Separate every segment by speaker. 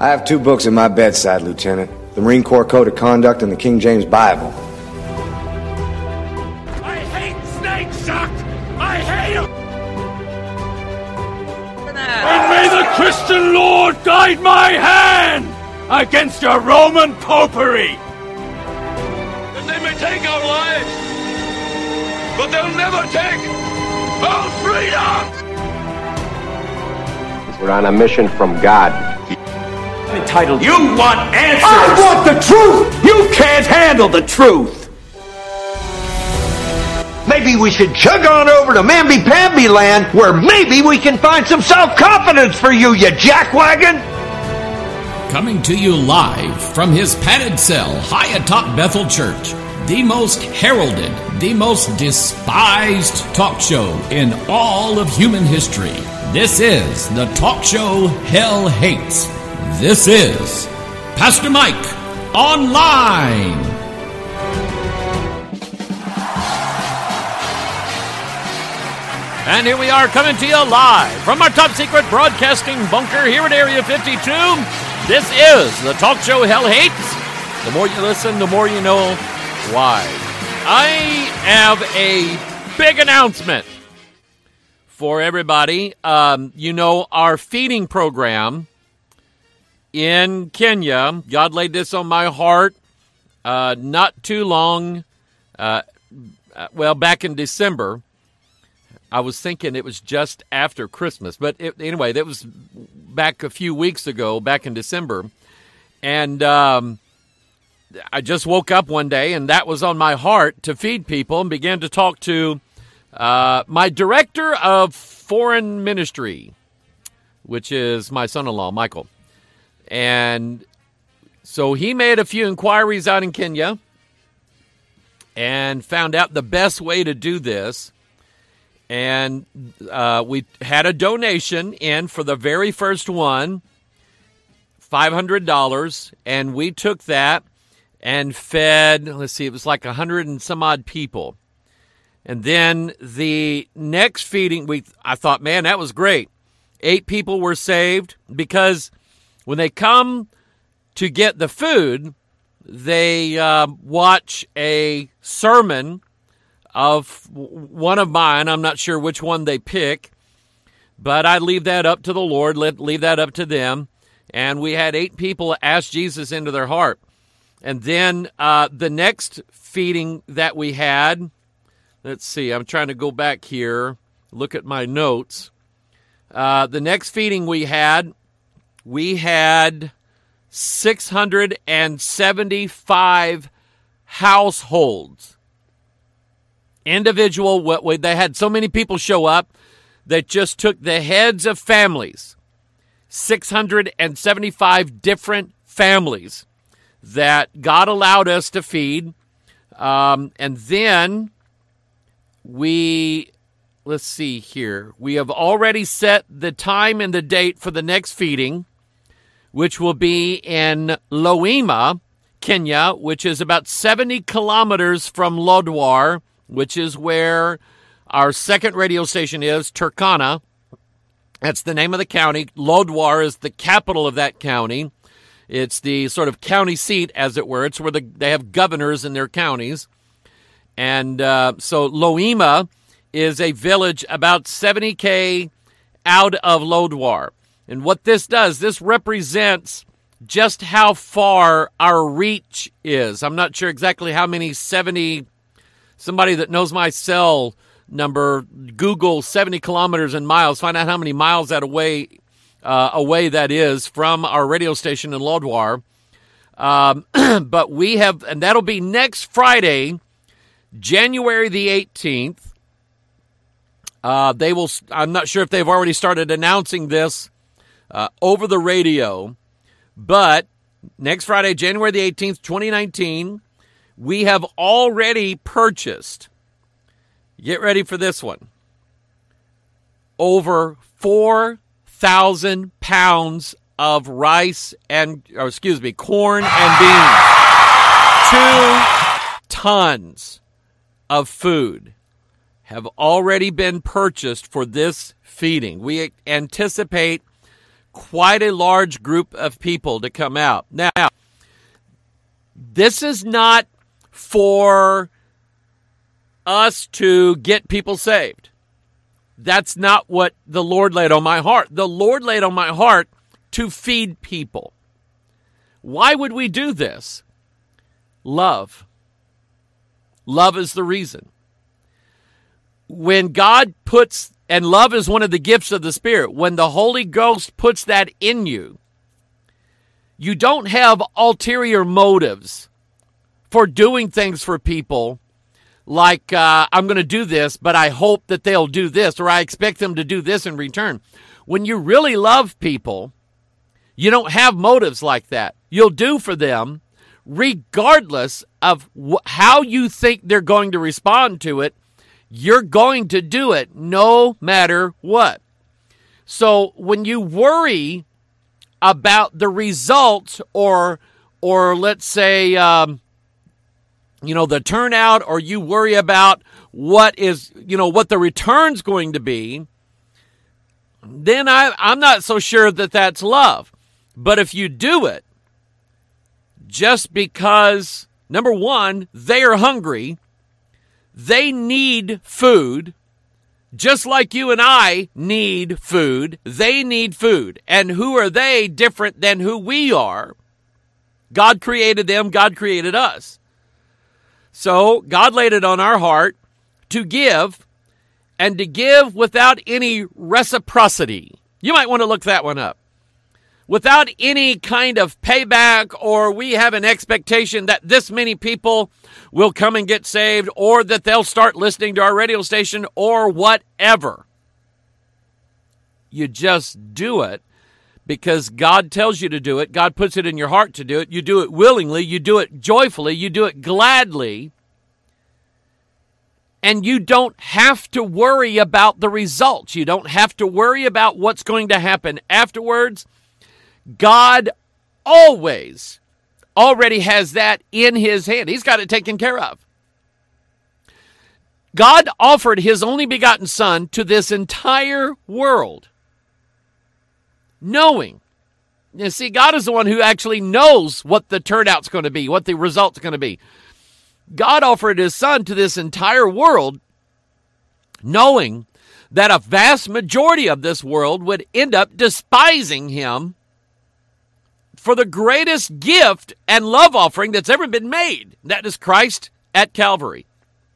Speaker 1: I have 2 books at my bedside, Lieutenant. The Marine Corps Code of Conduct and the King James Bible.
Speaker 2: I hate snakes, Chuck! I hate them! And may the Christian Lord guide my hand against your Roman popery! And they may take our lives, but they'll never take our freedom!
Speaker 3: We're on a mission from God.
Speaker 2: Entitled, you want answers!
Speaker 4: I want the truth!
Speaker 2: You can't handle the truth!
Speaker 4: Maybe we should chug on over to Mamby-Pamby land, where maybe we can find some self-confidence for you, you jackwagon!
Speaker 5: Coming to you live from his padded cell high atop Bethel Church, the most heralded, the most despised talk show in all of human history. This is the talk show Hell Hates. This is Pastor Mike Online.
Speaker 6: And here we are coming to you live from our top secret broadcasting bunker here at Area 52. This is the talk show Hell Hates. The more you listen, the more you know why. I have a big announcement for everybody. Our feeding program in Kenya, God laid this on my heart not too long, back in December. I was thinking it was just after Christmas, but anyway, that was back a few weeks ago, back in December. And I just woke up one day, and that was on my heart to feed people, and began to talk to my director of foreign ministry, which is my son-in-law, Michael. And so he made a few inquiries out in Kenya and found out the best way to do this. And we had a donation in for the very first one, $500, and we took that and fed, it was like 100 and some odd people. And then the next feeding, I thought, man, that was great. 8 people were saved because when they come to get the food, they watch a sermon of one of mine. I'm not sure which one they pick, but I leave that up to the Lord, leave that up to them. And we had 8 people ask Jesus into their heart. And then the next feeding that we had, let's see, I'm trying to go back here, look at my notes. The next feeding we had 675 households. Individual, they had so many people show up that just took the heads of families, 675 different families that God allowed us to feed. And then let's see here. We have already set the time and the date for the next feeding, which will be in Loima, Kenya, which is about 70 kilometers from Lodwar, which is where our second radio station is, Turkana. That's the name of the county. Lodwar is the capital of that county. It's the sort of county seat, as it were. It's where they have governors in their counties. And so Loima is a village about 70K out of Lodwar. And what this does, this represents just how far our reach is. I'm not sure exactly how many 70... Somebody that knows my cell number, Google 70 kilometers in miles, find out how many miles away that is from our radio station in Lodwar. But we have, and that'll be next Friday, January the 18th. I'm not sure if they've already started announcing this over the radio, but next Friday, January the 18th, 2019, we have already purchased, get ready for this one, over 4,000 pounds of corn and beans. 2 tons of food have already been purchased for this feeding. We anticipate quite a large group of people to come out. Now, this is not for us to get people saved. That's not what the Lord laid on my heart. The Lord laid on my heart to feed people. Why would we do this? Love. Love is the reason. When God puts, and love is one of the gifts of the Spirit, when the Holy Ghost puts that in you, you don't have ulterior motives for doing things for people like, I'm going to do this, but I hope that they'll do this, or I expect them to do this in return. When you really love people, you don't have motives like that. You'll do for them regardless of how you think they're going to respond to it. You're going to do it no matter what. So when you worry about the results or let's say, the turnout, or you worry about what the return's going to be, then I'm not so sure that that's love. But if you do it just because, number one, they are hungry, they need food, just like you and I need food, they need food. And who are they different than who we are? God created them, God created us. So God laid it on our heart to give, and to give without any reciprocity. You might want to look that one up. Without any kind of payback, or we have an expectation that this many people will come and get saved, or that they'll start listening to our radio station, or whatever. You just do it because God tells you to do it. God puts it in your heart to do it. You do it willingly. You do it joyfully. You do it gladly. And you don't have to worry about the results. You don't have to worry about what's going to happen afterwards. God always already has that in his hand. He's got it taken care of. God offered his only begotten Son to this entire world, knowing. You see, God is the one who actually knows what the turnout's going to be, what the result's going to be. God offered his Son to this entire world, knowing that a vast majority of this world would end up despising him for the greatest gift and love offering that's ever been made. That is Christ at Calvary.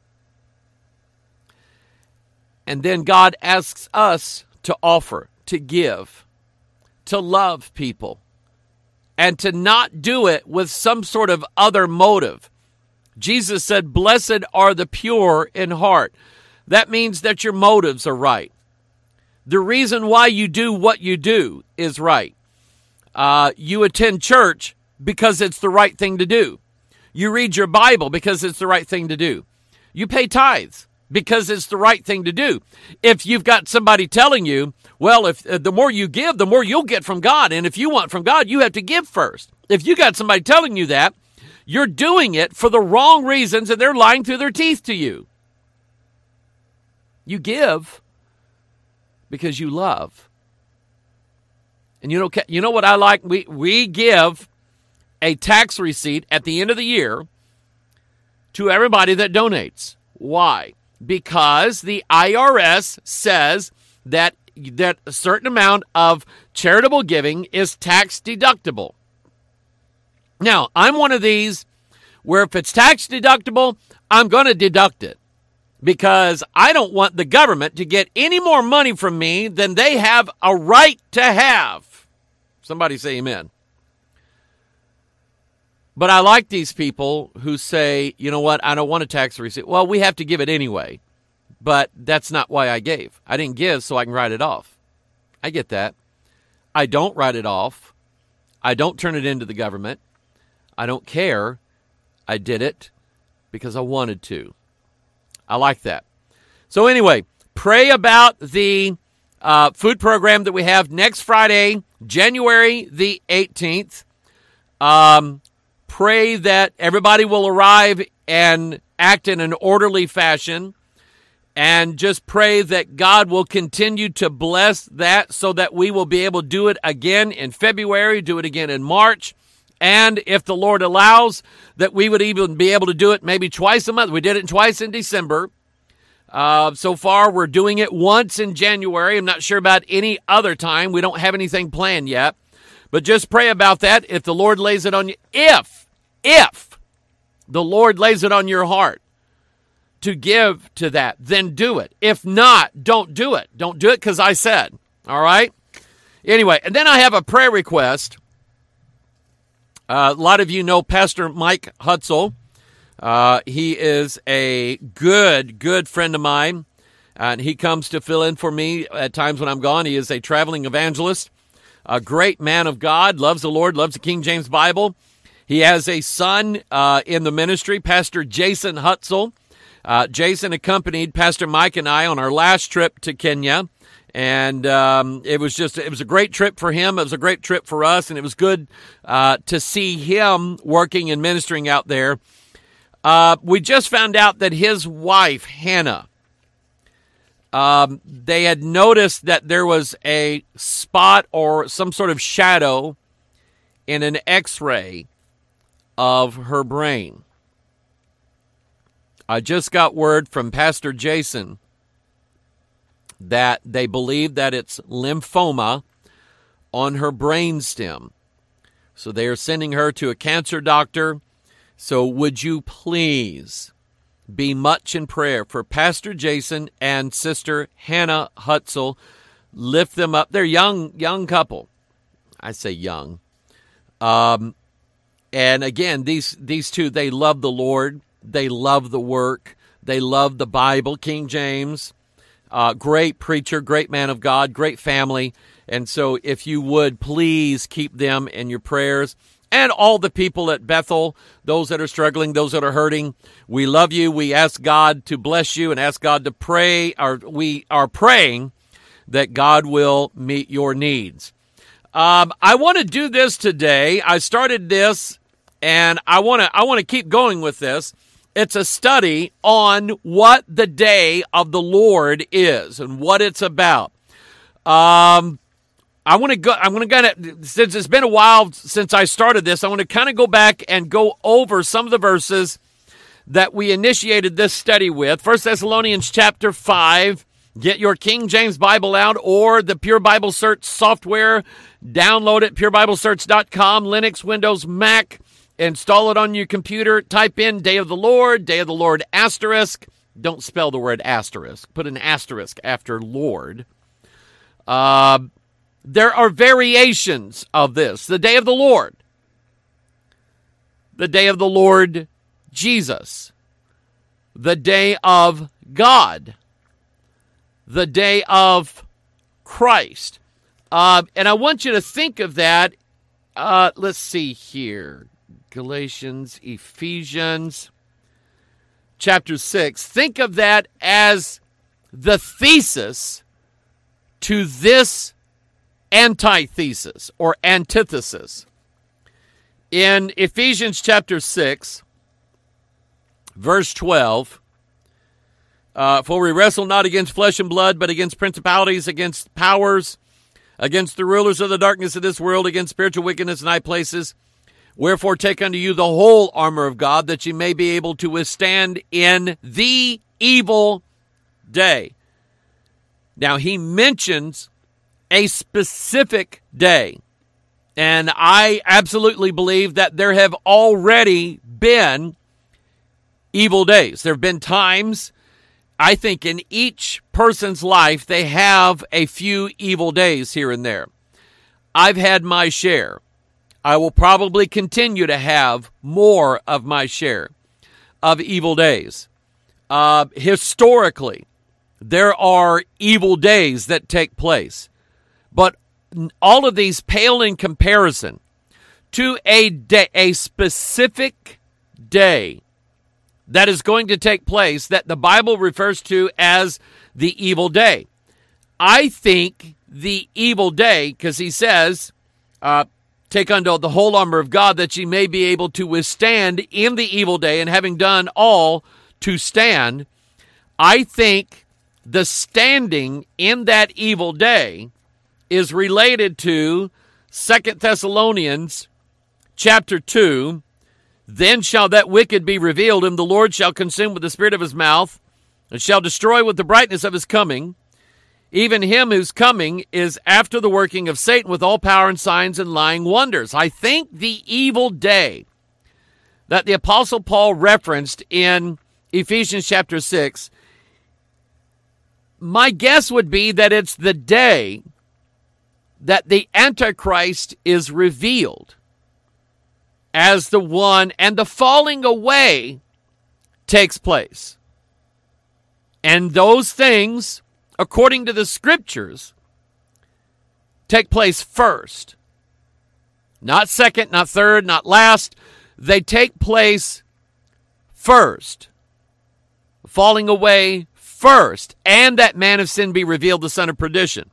Speaker 6: And then God asks us to offer, to give, to love people, and to not do it with some sort of other motive. Jesus said, "Blessed are the pure in heart." That means that your motives are right. The reason why you do what you do is right. You attend church because it's the right thing to do. You read your Bible because it's the right thing to do. You pay tithes because it's the right thing to do. If you've got somebody telling you, well, if the more you give, the more you'll get from God. And if you want from God, you have to give first. If you got somebody telling you that, you're doing it for the wrong reasons, and they're lying through their teeth to you. You give because you love. And you know what I like? We give a tax receipt at the end of the year to everybody that donates. Why? Because the IRS says that a certain amount of charitable giving is tax deductible. Now, I'm one of these where if it's tax deductible, I'm going to deduct it because I don't want the government to get any more money from me than they have a right to have. Somebody say amen. But I like these people who say, you know what, I don't want a tax receipt. Well, we have to give it anyway, but that's not why I gave. I didn't give so I can write it off. I get that. I don't write it off. I don't turn it into the government. I don't care. I did it because I wanted to. I like that. So anyway, pray about the food program that we have next Friday, January the 18th. Pray that everybody will arrive and act in an orderly fashion And just pray that God will continue to bless that so that we will be able to do it again in February, do it again in March. And if the Lord allows, that we would even be able to do it maybe twice a month. We did it twice in December. So far, we're doing it once in January. I'm not sure about any other time. We don't have anything planned yet. But just pray about that. If the Lord lays it on you, if the Lord lays it on your heart to give to that, then do it. If not, don't do it. Don't do it because I said. All right? Anyway, and then I have a prayer request. A lot of you know Pastor Mike Hutzel. He is a good friend of mine, and he comes to fill in for me at times when I'm gone. He is a traveling evangelist, a great man of God, loves the Lord, loves the King James Bible. He has a son in the ministry, Pastor Jason Hutzel. Jason accompanied Pastor Mike and I on our last trip to Kenya, and it was a great trip for him. It was a great trip for us, and it was good to see him working and ministering out there. We just found out that his wife, Hannah, they had noticed that there was a spot or some sort of shadow in an X-ray of her brain. I just got word from Pastor Jason that they believe that it's lymphoma on her brainstem. So they are sending her to a cancer doctor. So would you please be much in prayer for Pastor Jason and Sister Hannah Hutzel? Lift them up. They're young couple. I say young. And again, these two, they love the Lord. They love the work. They love the Bible, King James. Great preacher, great man of God, great family. And so if you would, please keep them in your prayers. And all the people at Bethel, those that are struggling, those that are hurting, we love you. We ask God to bless you and ask God to pray. We are praying that God will meet your needs. I want to do this today. I started this, and I want to keep going with this. It's a study on what the day of the Lord is and what it's about. I'm going to, since it's been a while since I started this, I want to kind of go back and go over some of the verses that we initiated this study with. 1 Thessalonians chapter 5. Get your King James Bible out or the Pure Bible Search software. Download it, purebiblesearch.com, Linux, Windows, Mac. Install it on your computer. Type in Day of the Lord asterisk. Don't spell the word asterisk. Put an asterisk after Lord. There are variations of this. The Day of the Lord. The Day of the Lord Jesus. The Day of God. The Day of Christ. And I want you to think of that. Let's see here. Galatians, Ephesians, chapter 6. Think of that as the thesis to this antithesis or antithesis. In Ephesians chapter 6, verse 12, for we wrestle not against flesh and blood, but against principalities, against powers, against the rulers of the darkness of this world, against spiritual wickedness in high places. Wherefore take unto you the whole armor of God, that ye may be able to withstand in the evil day. Now he mentions a specific day. And I absolutely believe that there have already been evil days. There have been times, I think, in each person's life, they have a few evil days here and there. I've had my share. I will probably continue to have more of my share of evil days. Historically, there are evil days that take place. But all of these pale in comparison to a specific day that is going to take place that the Bible refers to as the evil day. I think the evil day, because he says, take unto the whole armor of God, that ye may be able to withstand in the evil day, and having done all to stand. I think the standing in that evil day is related to 2 Thessalonians chapter 2. Then shall that wicked be revealed, whom the Lord shall consume with the spirit of his mouth, and shall destroy with the brightness of his coming, even him whose coming is after the working of Satan with all power and signs and lying wonders. I think the evil day that the Apostle Paul referenced in Ephesians chapter 6, my guess would be that it's the day that the Antichrist is revealed as the one, and the falling away takes place. And those things, according to the Scriptures, take place first. Not second, not third, not last. They take place first. Falling away first. And that man of sin be revealed, the son of perdition.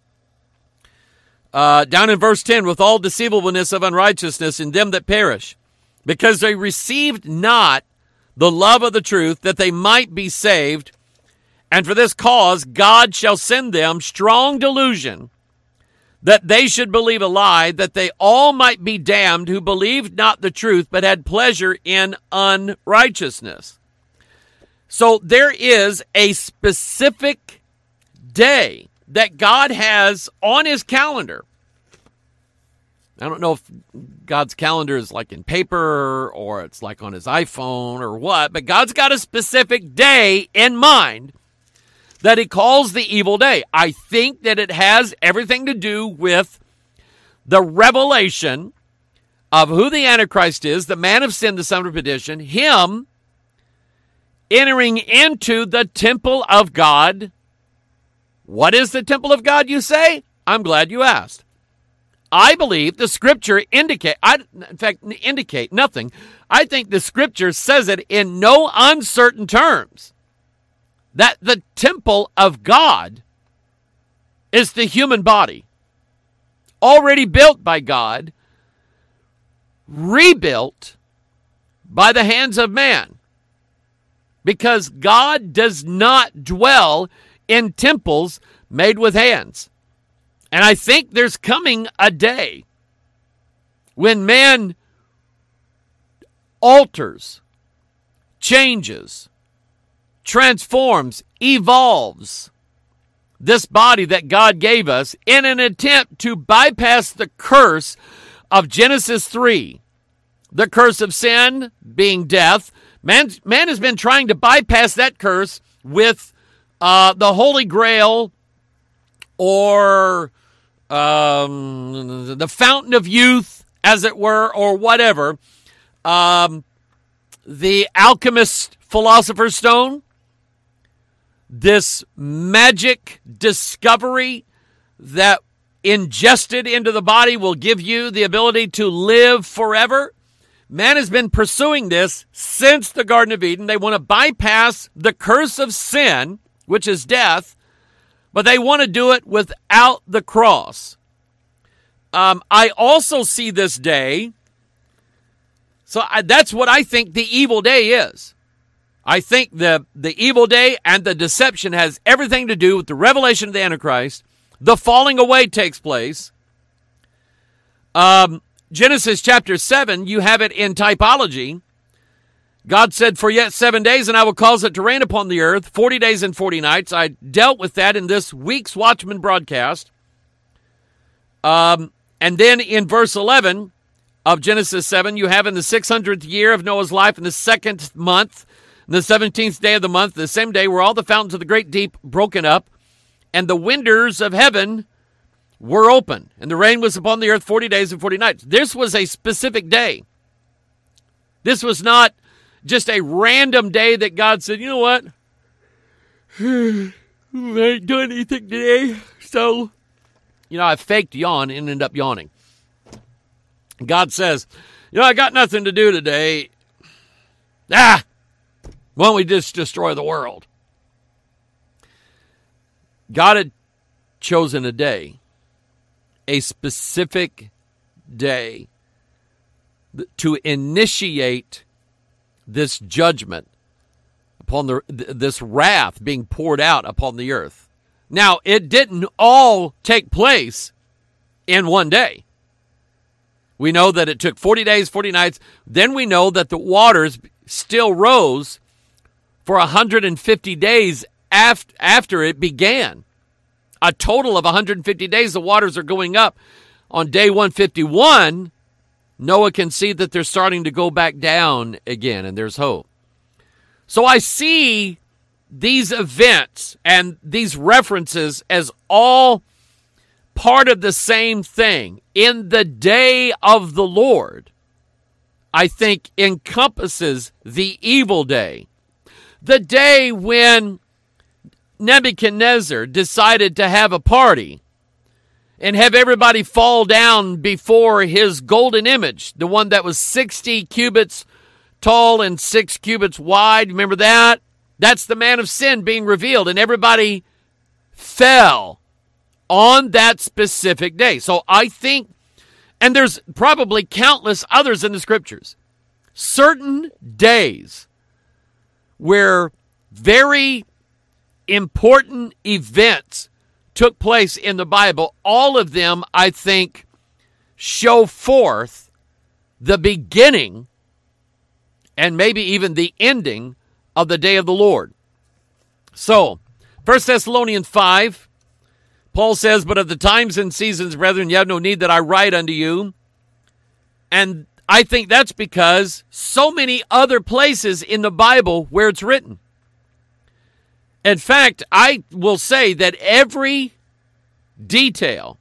Speaker 6: Down in verse 10, with all deceivableness of unrighteousness in them that perish, because they received not the love of the truth, that they might be saved. And for this cause God shall send them strong delusion, that they should believe a lie, that they all might be damned who believed not the truth, but had pleasure in unrighteousness. So there is a specific day that God has on his calendar. I don't know if God's calendar is like in paper or it's like on his iPhone or what, but God's got a specific day in mind that he calls the evil day. I think that it has everything to do with the revelation of who the Antichrist is, the man of sin, the son of perdition, him entering into the temple of God. What is the temple of God, you say? I'm glad you asked. I believe the Scripture indicate nothing. I think the Scripture says it in no uncertain terms, that the temple of God is the human body, already built by God, rebuilt by the hands of man, because God does not dwell in temples made with hands. And I think there's coming a day when man alters, changes, transforms, evolves this body that God gave us in an attempt to bypass the curse of Genesis 3. The curse of sin being death. Man has been trying to bypass that curse with the Holy Grail, or the fountain of youth, as it were, or whatever. The alchemist philosopher's stone. This magic discovery that ingested into the body will give you the ability to live forever. Man has been pursuing this since the Garden of Eden. They want to bypass the curse of sin, which is death, but they want to do it without the cross. I also see this day, that's what I think the evil day is. I think the evil day and the deception has everything to do with the revelation of the Antichrist. The falling away takes place. Genesis chapter 7, you have it in typology. God said, for yet 7 days, and I will cause it to rain upon the earth, 40 days and 40 nights. I dealt with that in this week's Watchman broadcast. And then in verse 11 of Genesis 7, you have in the 600th year of Noah's life, in the 2nd month, the 17th day of the month, the same day were all the fountains of the great deep broken up, and the windows of heaven were open, and the rain was upon the earth 40 days and 40 nights. This was a specific day. This was not just a random day that God said, you know what? I ain't doing anything today, so, I faked yawn and ended up yawning. God says, I got nothing to do today. Why don't we just destroy the world? God had chosen a day, a specific day, to initiate this judgment upon this wrath being poured out upon the earth. Now, it didn't all take place in one day. We know that it took 40 days, 40 nights. Then we know that the waters still rose for 150 days after it began. A total of 150 days, the waters are going up. On day 151, Noah can see that they're starting to go back down again, and there's hope. So I see these events and these references as all part of the same thing. In the day of the Lord, I think encompasses the evil day. The day when Nebuchadnezzar decided to have a party and have everybody fall down before his golden image, the one that was 60 cubits tall and 6 cubits wide. Remember that? That's the man of sin being revealed, and everybody fell on that specific day. So I think, and there's probably countless others in the scriptures, certain days where very important events took place in the Bible. All of them, I think, show forth the beginning and maybe even the ending of the day of the Lord. So, 1 Thessalonians 5, Paul says, "But of the times and seasons, brethren, ye have no need that I write unto you." And I think that's because so many other places in the Bible where it's written. In fact, I will say that every detail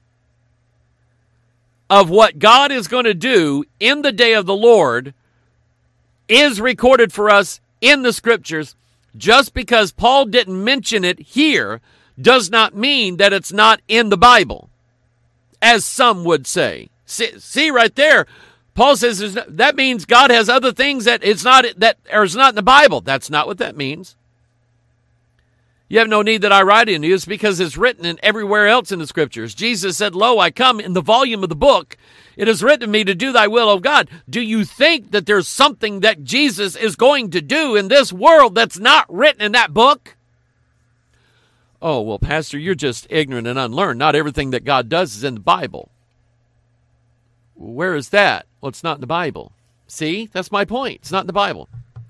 Speaker 6: of what God is going to do in the day of the Lord is recorded for us in the scriptures. Just because Paul didn't mention it here does not mean that it's not in the Bible, as some would say. See right there, Paul says that means God has other things that is not in the Bible. That's not what that means. You have no need that I write in you. It's because it's written in everywhere else in the scriptures. Jesus said, "Lo, I come in the volume of the book. It is written to me to do thy will, O God." Do you think that there's something that Jesus is going to do in this world that's not written in that book? Oh, well, Pastor, you're just ignorant and unlearned. Not everything that God does is in the Bible. Where is that? Well, it's not in the Bible. See, that's my point. It's not in the Bible.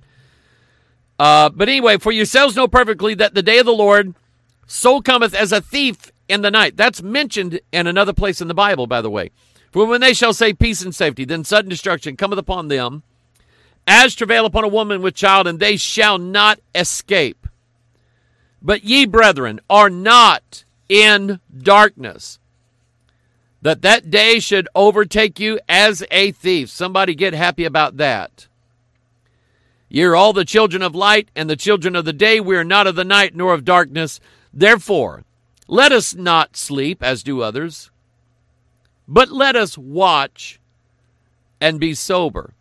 Speaker 6: But anyway, "For yourselves know perfectly that the day of the Lord so cometh as a thief in the night." That's mentioned in another place in the Bible, by the way. "For when they shall say peace and safety, then sudden destruction cometh upon them, as travail upon a woman with child, and they shall not escape. But ye, brethren, are not in darkness, that day should overtake you as a thief." Somebody get happy about that. "Ye are all the children of light and the children of the day. We are not of the night nor of darkness. Therefore, let us not sleep as do others, but let us watch and be sober."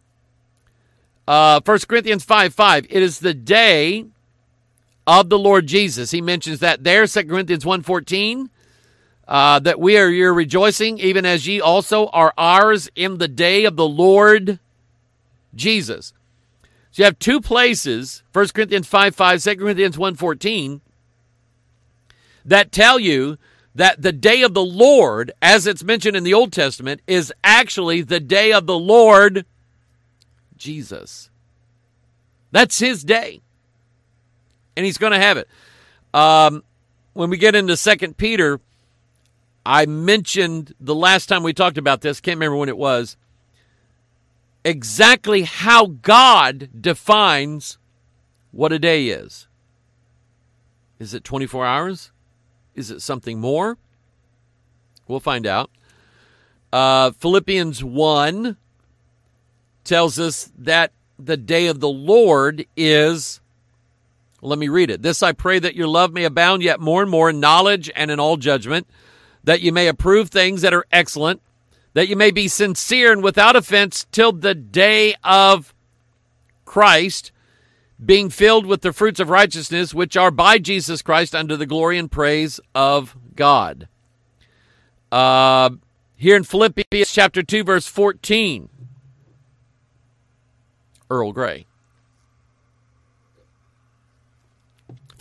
Speaker 6: 1 Corinthians 5:5, "It is the day of the Lord Jesus." He mentions that there. 2 Corinthians 1:14, that we are your rejoicing, even as ye also are ours in the day of the Lord Jesus. So you have two places, 1 Corinthians 5:5, 2 Corinthians 1:14, that tell you that the day of the Lord, as it's mentioned in the Old Testament, is actually the day of the Lord Jesus. That's his day. And he's going to have it. When we get into 2 Peter, I mentioned the last time we talked about this, can't remember when it was, exactly how God defines what a day is. Is it 24 hours? Is it something more? We'll find out. Philippians 1 tells us that the day of the Lord is, let me read it. "This I pray, that your love may abound yet more and more in knowledge and in all judgment, that you may approve things that are excellent, that you may be sincere and without offense till the day of Christ, being filled with the fruits of righteousness, which are by Jesus Christ unto the glory and praise of God." Here in Philippians chapter 2, verse 14, Earl Grey.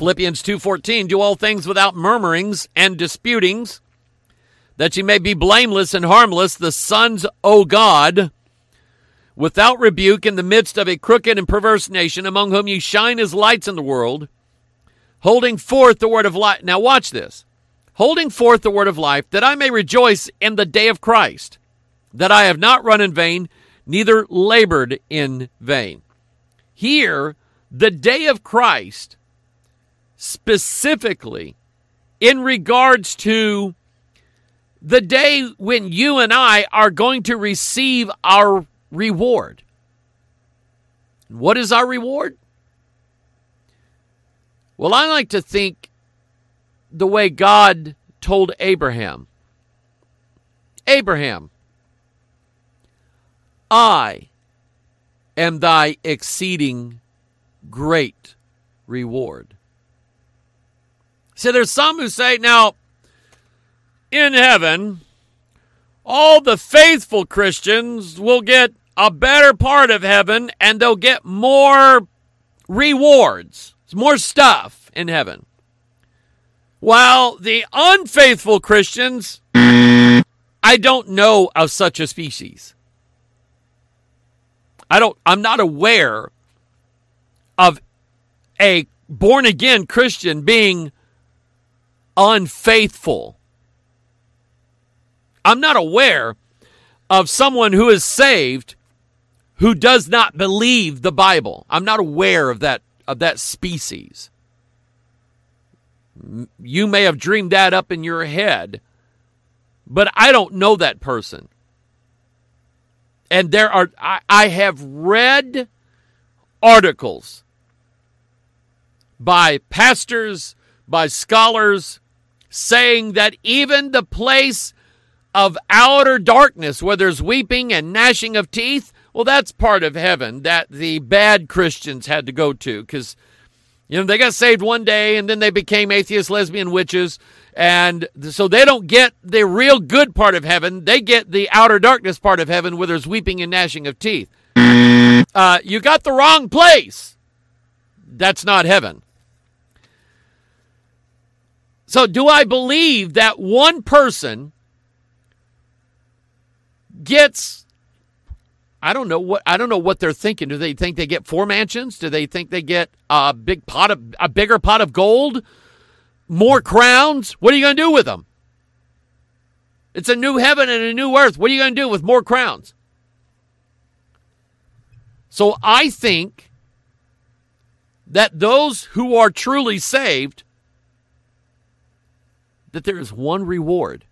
Speaker 6: Philippians 2:14, do all things without murmurings and disputings, that ye may be blameless and harmless, the sons, O God, without rebuke in the midst of a crooked and perverse nation, among whom ye shine as lights in the world, holding forth the word of life. Now watch this. Holding forth the word of life, that I may rejoice in the day of Christ, that I have not run in vain, neither labored in vain. Here, the day of Christ, specifically in regards to the day when you and I are going to receive our reward. What is our reward? Well, I like to think the way God told Abraham. Abraham, I am thy exceeding great reward. So there's some who say, now, in heaven, all the faithful Christians will get a better part of heaven and they'll get more rewards, more stuff in heaven. While the unfaithful Christians, I don't know of such a species. I'm not aware of a born-again Christian being unfaithful. I'm not aware of someone who is saved who does not believe the Bible. I'm not aware of that species. You may have dreamed that up in your head, but I don't know that person. And I have read articles by pastors, by scholars, saying that even the place of outer darkness, where there's weeping and gnashing of teeth, well, that's part of heaven that the bad Christians had to go to, because they got saved one day and then they became atheist, lesbian, witches, and so they don't get the real good part of heaven. They get the outer darkness part of heaven where there's weeping and gnashing of teeth. You got the wrong place. That's not heaven. So do I believe that one person gets, I don't know what they're thinking. Do they think they get 4 mansions? Do they think they get a bigger pot of gold? More crowns? What are you going to do with them? It's a new heaven and a new earth. What are you going to do with more crowns? So I think that those who are truly saved, that there is one reward.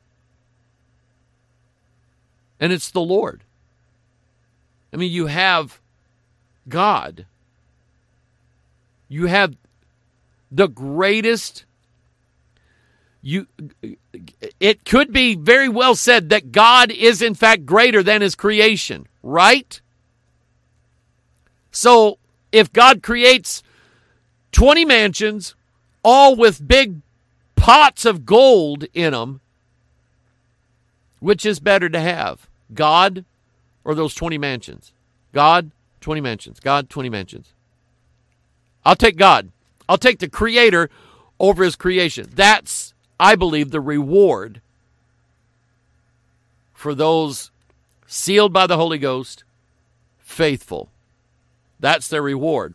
Speaker 6: And it's the Lord. I mean, you have God. You have the greatest. It could be very well said that God is in fact greater than his creation, right? So if God creates 20 mansions, all with big pots of gold in them, which is better to have? God or those 20 mansions? God, 20 mansions. God, 20 mansions. I'll take God. I'll take the Creator over his creation. That's, I believe, the reward for those sealed by the Holy Ghost, faithful. That's their reward.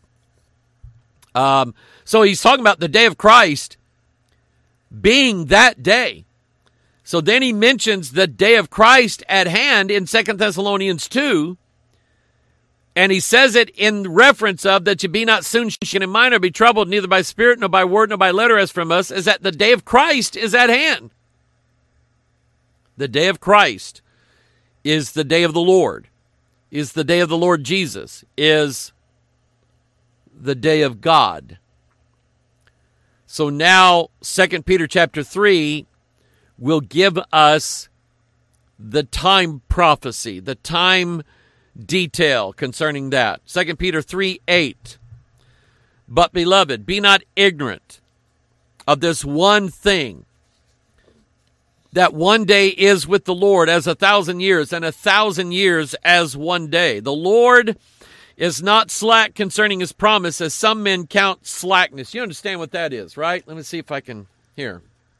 Speaker 6: So he's talking about the day of Christ being that day. So then he mentions the day of Christ at hand in 2 Thessalonians 2. And he says it in reference of that you be not soon shaken in mind or be troubled, neither by spirit, nor by word, nor by letter as from us, is that the day of Christ is at hand. The day of Christ is the day of the Lord, is the day of the Lord Jesus, is the day of God. So now 2 Peter chapter 3 will give us the time prophecy, the time detail concerning that. 2 Peter 3:8. But beloved, be not ignorant of this one thing, that one day is with the Lord as 1,000 years, and 1,000 years as one day. The Lord is not slack concerning his promise, as some men count slackness. You understand what that is, right? Let me see if I can, here.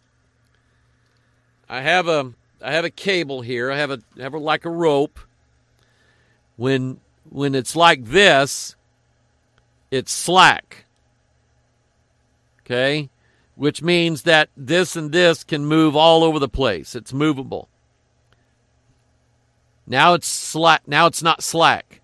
Speaker 6: I have a cable here. I have like a rope. When it's like this, it's slack. Okay? Which means that this and this can move all over the place. It's movable. Now it's slack. Now it's not slack.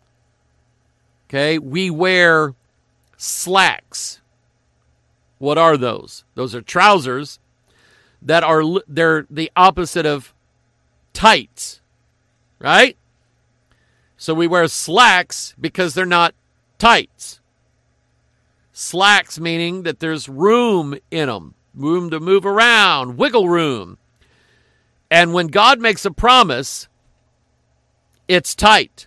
Speaker 6: Okay? We wear slacks. What are those? Those are trousers that they're the opposite of tights. Right? So we wear slacks because they're not tights. Slacks meaning that there's room in them, room to move around, wiggle room. And when God makes a promise, it's tight.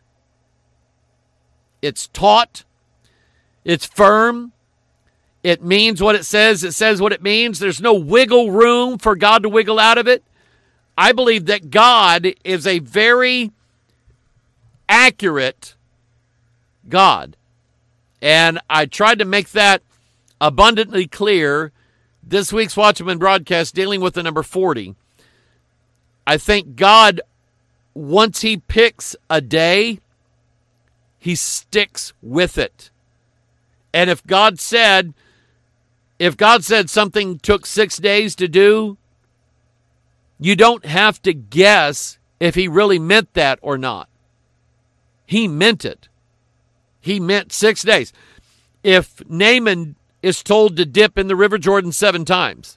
Speaker 6: It's taut. It's firm. It means what it says. It says what it means. There's no wiggle room for God to wiggle out of it. I believe that God is a very accurate God. And I tried to make that abundantly clear this week's Watchman broadcast dealing with the number 40. I think God, once he picks a day, he sticks with it. And if God said something took 6 days to do, you don't have to guess if he really meant that or not. He meant it. He meant 6 days. If Naaman is told to dip in the River Jordan 7 times,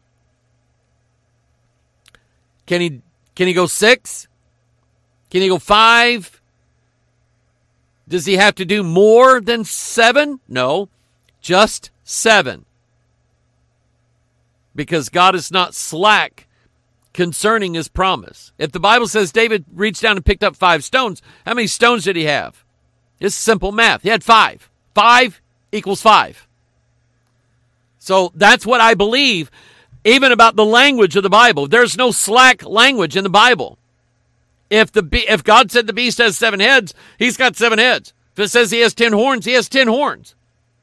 Speaker 6: can he go 6? Can he go 5? Does he have to do more than 7? No, just 7. Because God is not slack concerning his promise. If the Bible says David reached down and picked up 5 stones, how many stones did he have? It's simple math. He had 5. 5 equals 5. So that's what I believe, even about the language of the Bible. There's no slack language in the Bible. If God said the beast has 7 heads, he's got 7 heads. If it says he has 10 horns, he has 10 horns.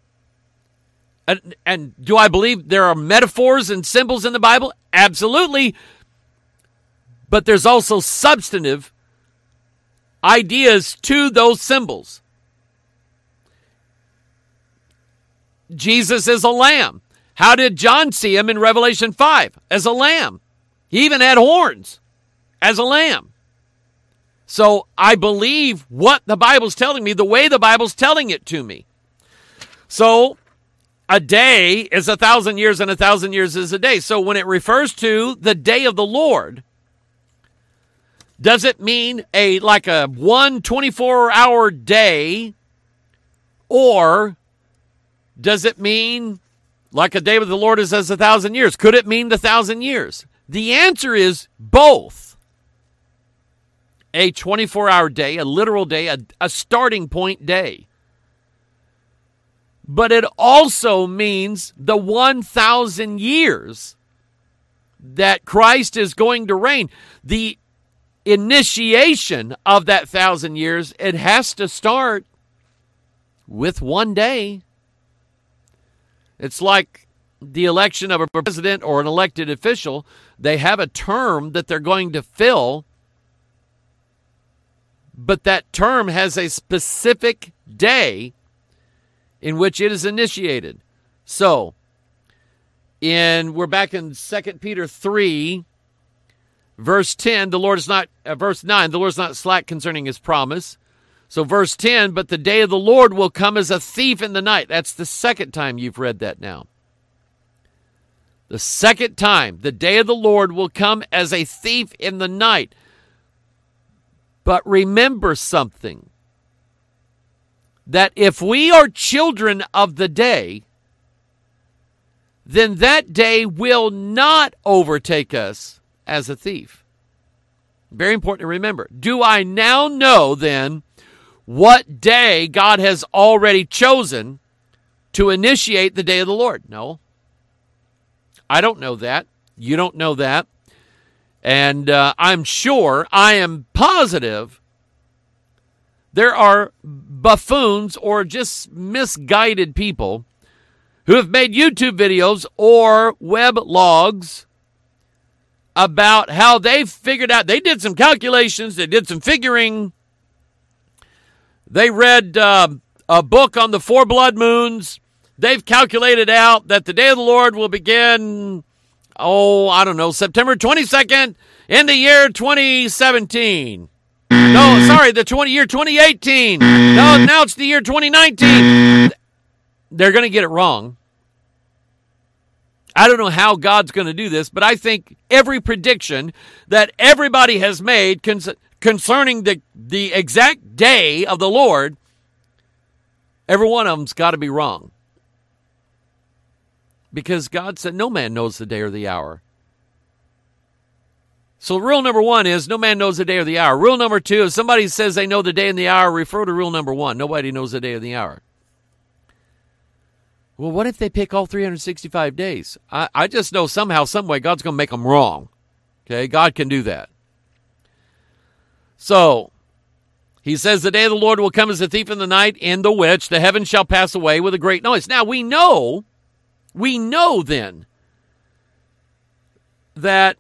Speaker 6: And do I believe there are metaphors and symbols in the Bible? Absolutely. But there's also substantive ideas to those symbols. Jesus is a lamb. How did John see him in Revelation 5? As a lamb. He even had horns as a lamb. So I believe what the Bible's telling me, the way the Bible's telling it to me. So a day is 1,000 years, and 1,000 years is a day. So when it refers to the day of the Lord, does it mean like a 24-hour day, or does it mean like a day with the Lord is as 1,000 years? Could it mean the 1,000 years? The answer is both. A 24-hour day, a literal day, a starting point day. But it also means the 1,000 years that Christ is going to reign. The initiation of that 1,000 years, it has to start with one day. It's like the election of a president or an elected official. They have a term that they're going to fill, but that term has a specific day in which it is initiated. So, we're back in 2 Peter 3, verse 10, verse 9, the Lord is not slack concerning his promise. So verse 10, but the day of the Lord will come as a thief in the night. That's the second time you've read that now. The second time, the day of the Lord will come as a thief in the night. But remember something, that if we are children of the day, then that day will not overtake us as a thief. Very important to remember. Do I now know then what day God has already chosen to initiate the day of the Lord? No. I don't know that. You don't know that. And I am positive there are buffoons or just misguided people who have made YouTube videos or web logs about how they figured out, they did some calculations, they did some figuring, they read a book on the 4 blood moons, they've calculated out that the day of the Lord will begin, September 22nd in the year 2017. No, sorry, year 2018. No, now it's the year 2019. They're going to get it wrong. I don't know how God's going to do this, but I think every prediction that everybody has made concerning the exact day of the Lord, every one of them's got to be wrong. Because God said no man knows the day or the hour. So rule number 1 is no man knows the day or the hour. Rule number 2, if somebody says they know the day and the hour, refer to rule number 1. Nobody knows the day or the hour. Well, what if they pick all 365 days? I just know somehow, some way, God's going to make them wrong. Okay, God can do that. So, he says, the day of the Lord will come as a thief in the night, in the which the heavens shall pass away with a great noise. Now, we know then that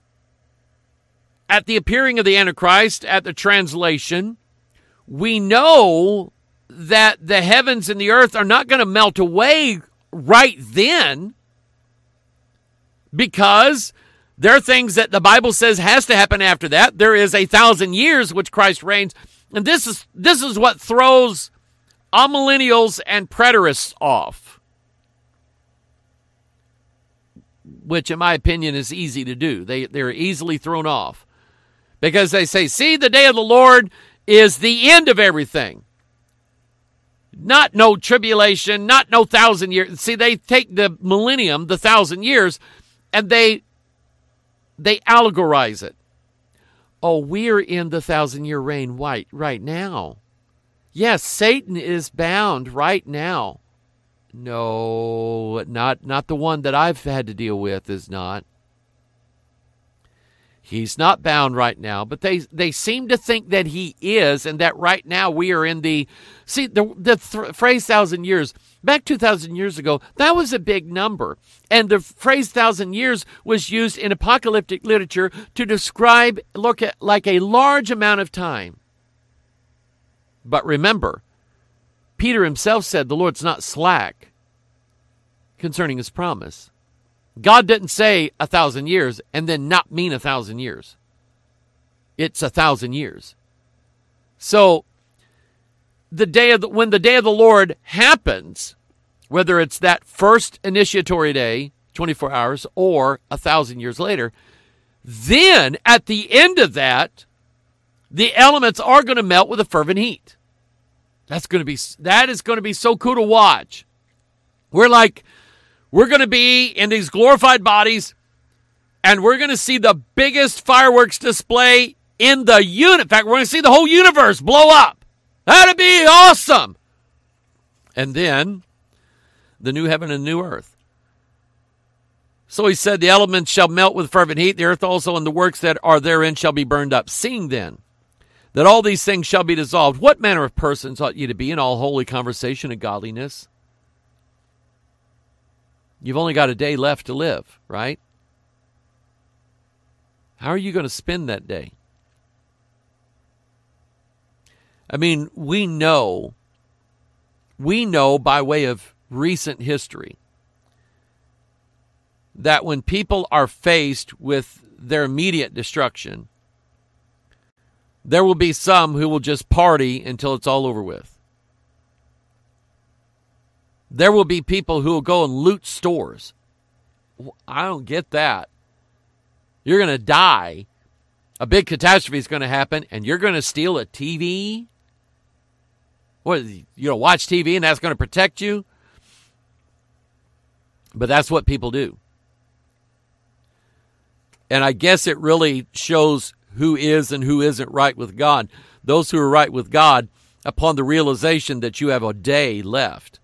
Speaker 6: at the appearing of the Antichrist, at the translation, we know that the heavens and the earth are not going to melt away right then, because there are things that the Bible says has to happen after that. There is 1,000 years which Christ reigns, and this is what throws amillennials and preterists off, which in my opinion is easy to do. They're easily thrown off because they say, see, the day of the Lord is the end of everything. Not no tribulation, not no 1,000 years. See, they take the millennium, the 1,000 years, and they allegorize it. Oh, we're in the 1,000-year reign right now. Yes, Satan is bound right now. No, not the one that I've had to deal with is not. He's not bound right now, but they seem to think that he is, and that right now we are in the... See, the phrase 1,000 years, back 2,000 years ago, that was a big number. And the phrase 1,000 years was used in apocalyptic literature to describe, like a large amount of time. But remember, Peter himself said the Lord's not slack concerning his promise. God didn't say 1,000 years and then not mean 1,000 years. It's 1,000 years. So when the day of the Lord happens, whether it's that first initiatory day, 24 hours, or 1,000 years later, then at the end of that, the elements are going to melt with a fervent heat. That is going to be so cool to watch. We're going to be in these glorified bodies, and we're going to see the biggest fireworks display in the universe. In fact, we're going to see the whole universe blow up. That'd be awesome. And then the new heaven and new earth. So he said, the elements shall melt with fervent heat, the earth also and the works that are therein shall be burned up. Seeing then that all these things shall be dissolved, what manner of persons ought ye to be in all holy conversation and godliness? You've only got a day left to live, right? How are you going to spend that day? I mean, we know by way of recent history that when people are faced with their immediate destruction, there will be some who will just party until it's all over with. There will be people who will go and loot stores. I don't get that. You're going to die. A big catastrophe is going to happen, and you're going to steal a TV? What, you're going to watch TV and that's going to protect you? But that's what people do. And I guess it really shows who is and who isn't right with God. Those who are right with God, upon the realization that you have a day left,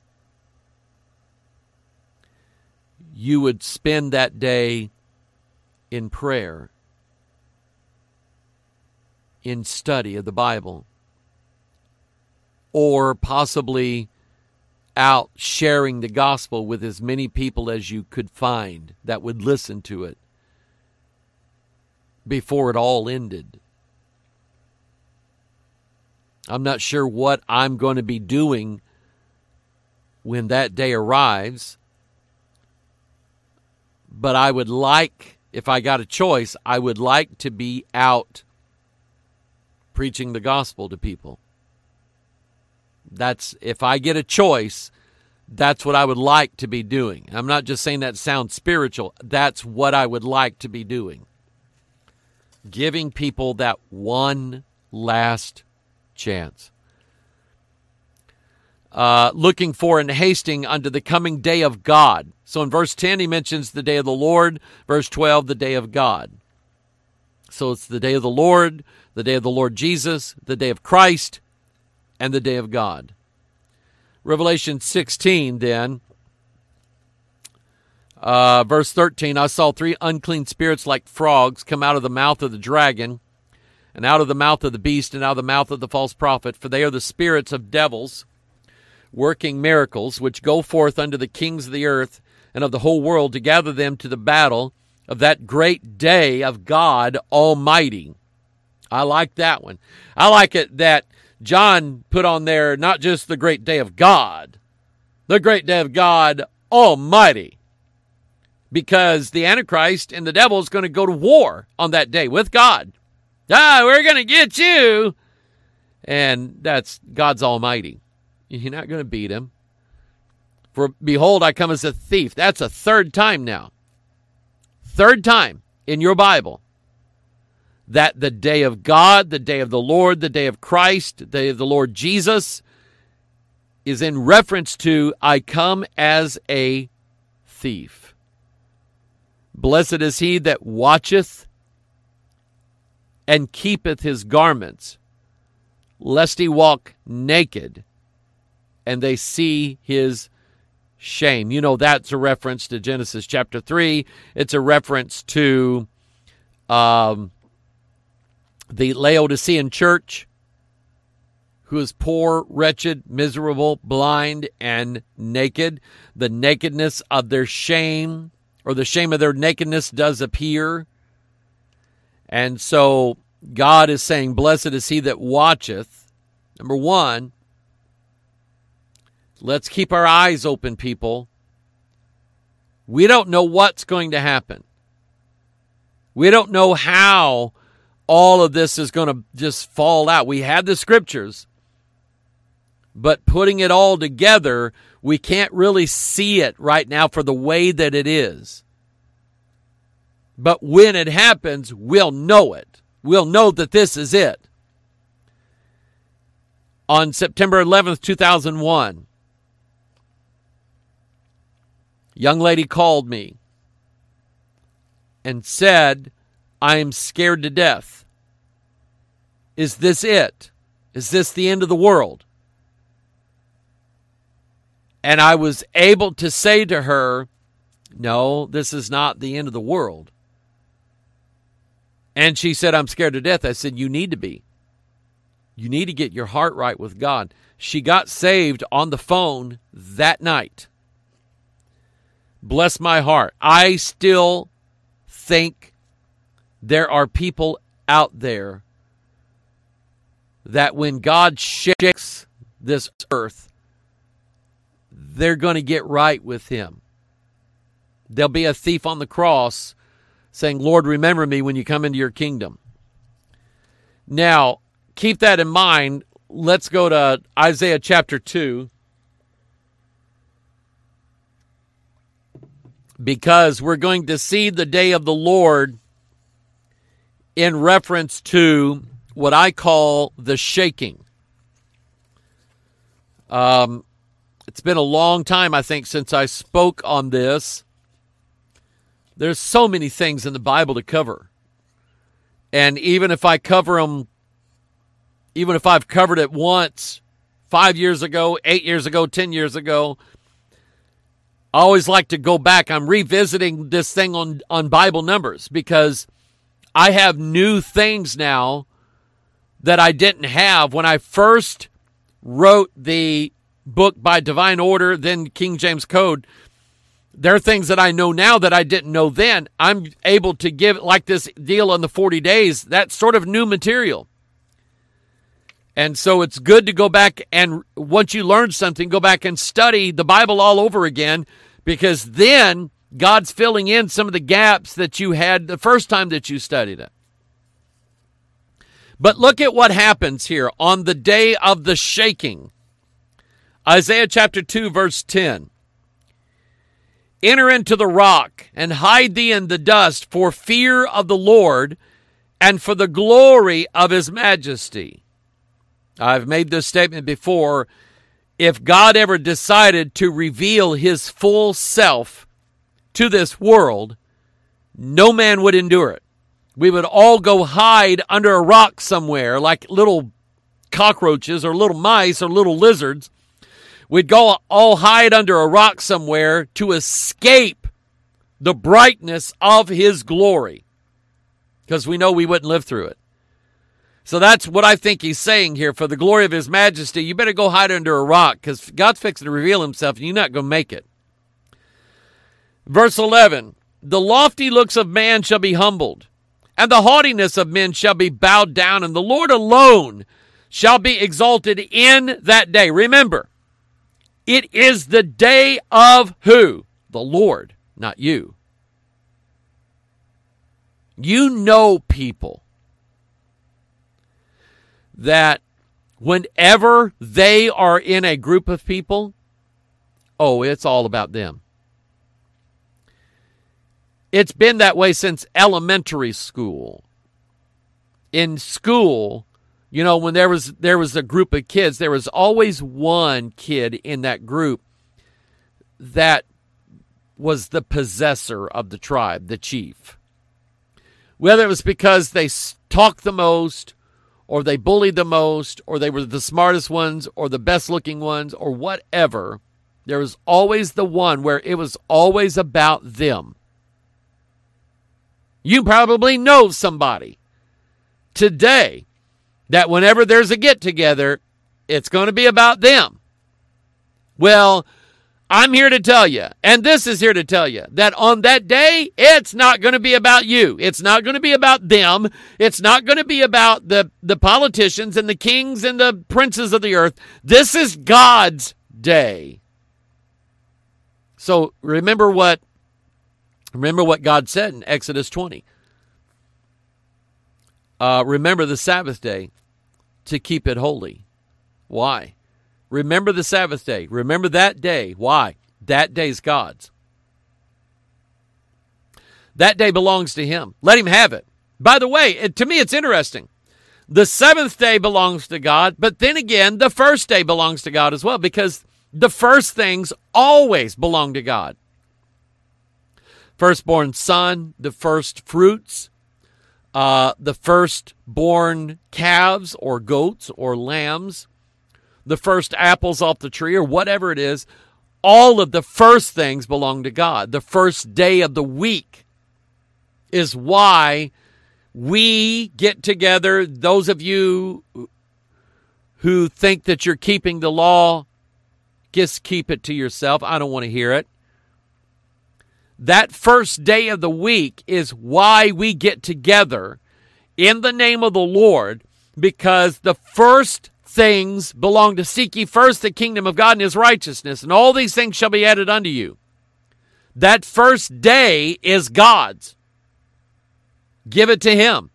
Speaker 6: you would spend that day in prayer, in study of the Bible, or possibly out sharing the gospel with as many people as you could find that would listen to it before it all ended. I'm not sure what I'm going to be doing when that day arrives, but I would like, if I got a choice, I would like to be out preaching the gospel to people. That's, if I get a choice, that's what I would like to be doing. I'm not just saying that sounds spiritual. That's what I would like to be doing. Giving people that one last chance. Looking for and hasting unto the coming day of God. So in verse 10, he mentions the day of the Lord. Verse 12, the day of God. So it's the day of the Lord Jesus, the day of Christ, and the day of God. Revelation 16, then, verse 13, I saw 3 unclean spirits like frogs come out of the mouth of the dragon, and out of the mouth of the beast, and out of the mouth of the false prophet, for they are the spirits of devils, working miracles, which go forth unto the kings of the earth and of the whole world to gather them to the battle of that great day of God Almighty. I like that one. I like it that John put on there not just the great day of God, the great day of God Almighty, because the Antichrist and the devil is going to go to war on that day with God. We're going to get you. And that's God's Almighty. You're not going to beat him. For behold, I come as a thief. That's a third time now. Third time in your Bible that the day of God, the day of the Lord, the day of Christ, the day of the Lord Jesus is in reference to, I come as a thief. Blessed is he that watcheth and keepeth his garments, lest he walk naked, and they see his shame. You know, that's a reference to Genesis chapter 3. It's a reference to the Laodicean church, who is poor, wretched, miserable, blind, and naked. The nakedness of their shame, or the shame of their nakedness, does appear. And so God is saying, blessed is he that watcheth. Number one, let's keep our eyes open, people. We don't know what's going to happen. We don't know how all of this is going to just fall out. We have the scriptures, but putting it all together, we can't really see it right now for the way that it is. But when it happens, we'll know it. We'll know that this is it. On September 11th, 2001, a young lady called me and said, I am scared to death. Is this it? Is this the end of the world? And I was able to say to her, no, this is not the end of the world. And she said, I'm scared to death. I said, you need to be. You need to get your heart right with God. She got saved on the phone that night. Bless my heart. I still think there are people out there that when God shakes this earth, they're going to get right with him. There'll be a thief on the cross saying, Lord, remember me when you come into your kingdom. Now, keep that in mind. Let's go to Isaiah chapter 2. Because we're going to see the day of the Lord in reference to what I call the shaking. It's been a long time, I think, since I spoke on this. There's so many things in the Bible to cover. And even if I cover them, even if I've covered it once, 5 years ago, 8 years ago, 10 years ago, I always like to go back. I'm revisiting this thing on Bible numbers because I have new things now that I didn't have when I first wrote the book by divine order, then King James Code, there are things that I know now that I didn't know then. I'm able to give, like this deal on the 40 days, that's sort of new material. And so it's good to go back and, once you learn something, go back and study the Bible all over again, because then God's filling in some of the gaps that you had the first time that you studied it. But look at what happens here on the day of the shaking. Isaiah chapter 2, verse 10. Enter into the rock and hide thee in the dust for fear of the Lord and for the glory of his majesty. I've made this statement before. If God ever decided to reveal his full self to this world, no man would endure it. We would all go hide under a rock somewhere like little cockroaches or little mice or little lizards. We'd go all hide under a rock somewhere to escape the brightness of his glory, because we know we wouldn't live through it. So that's what I think he's saying here. For the glory of his majesty, you better go hide under a rock, because God's fixing to reveal himself and you're not going to make it. Verse 11, the lofty looks of man shall be humbled, and the haughtiness of men shall be bowed down, and the Lord alone shall be exalted in that day. Remember, it is the day of who? The Lord, not you. You know people that whenever they are in a group of people, oh, it's all about them. It's been that way since elementary school. In school, you know, when there was a group of kids, there was always one kid in that group that was the possessor of the tribe, the chief. Whether it was because they talked the most, or they bullied the most, or they were the smartest ones, or the best looking ones, or whatever, there was always the one where it was always about them. You probably know somebody today that whenever there's a get-together, it's going to be about them. Well, I'm here to tell you, and this is here to tell you, that on that day, it's not going to be about you. It's not going to be about them. It's not going to be about the politicians and the kings and the princes of the earth. This is God's day. So remember what God said in Exodus 20. Remember the Sabbath day to keep it holy. Why? Remember the Sabbath day. Remember that day. Why? That day's God's. That day belongs to him. Let him have it. By the way, to me it's interesting. The seventh day belongs to God, but then again, the first day belongs to God as well, because the first things always belong to God. Firstborn son, the first fruits, the firstborn calves or goats or lambs, the first apples off the tree or whatever it is, all of the first things belong to God. The first day of the week is why we get together. Those of you who think that you're keeping the law, just keep it to yourself. I don't want to hear it. That first day of the week is why we get together in the name of the Lord, because the first things belong to seek ye first the kingdom of God and his righteousness, and all these things shall be added unto you. That first day is God's. Give it to him.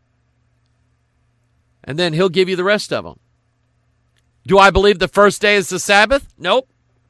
Speaker 6: And then he'll give you the rest of them. Do I believe the first day is the Sabbath? Nope.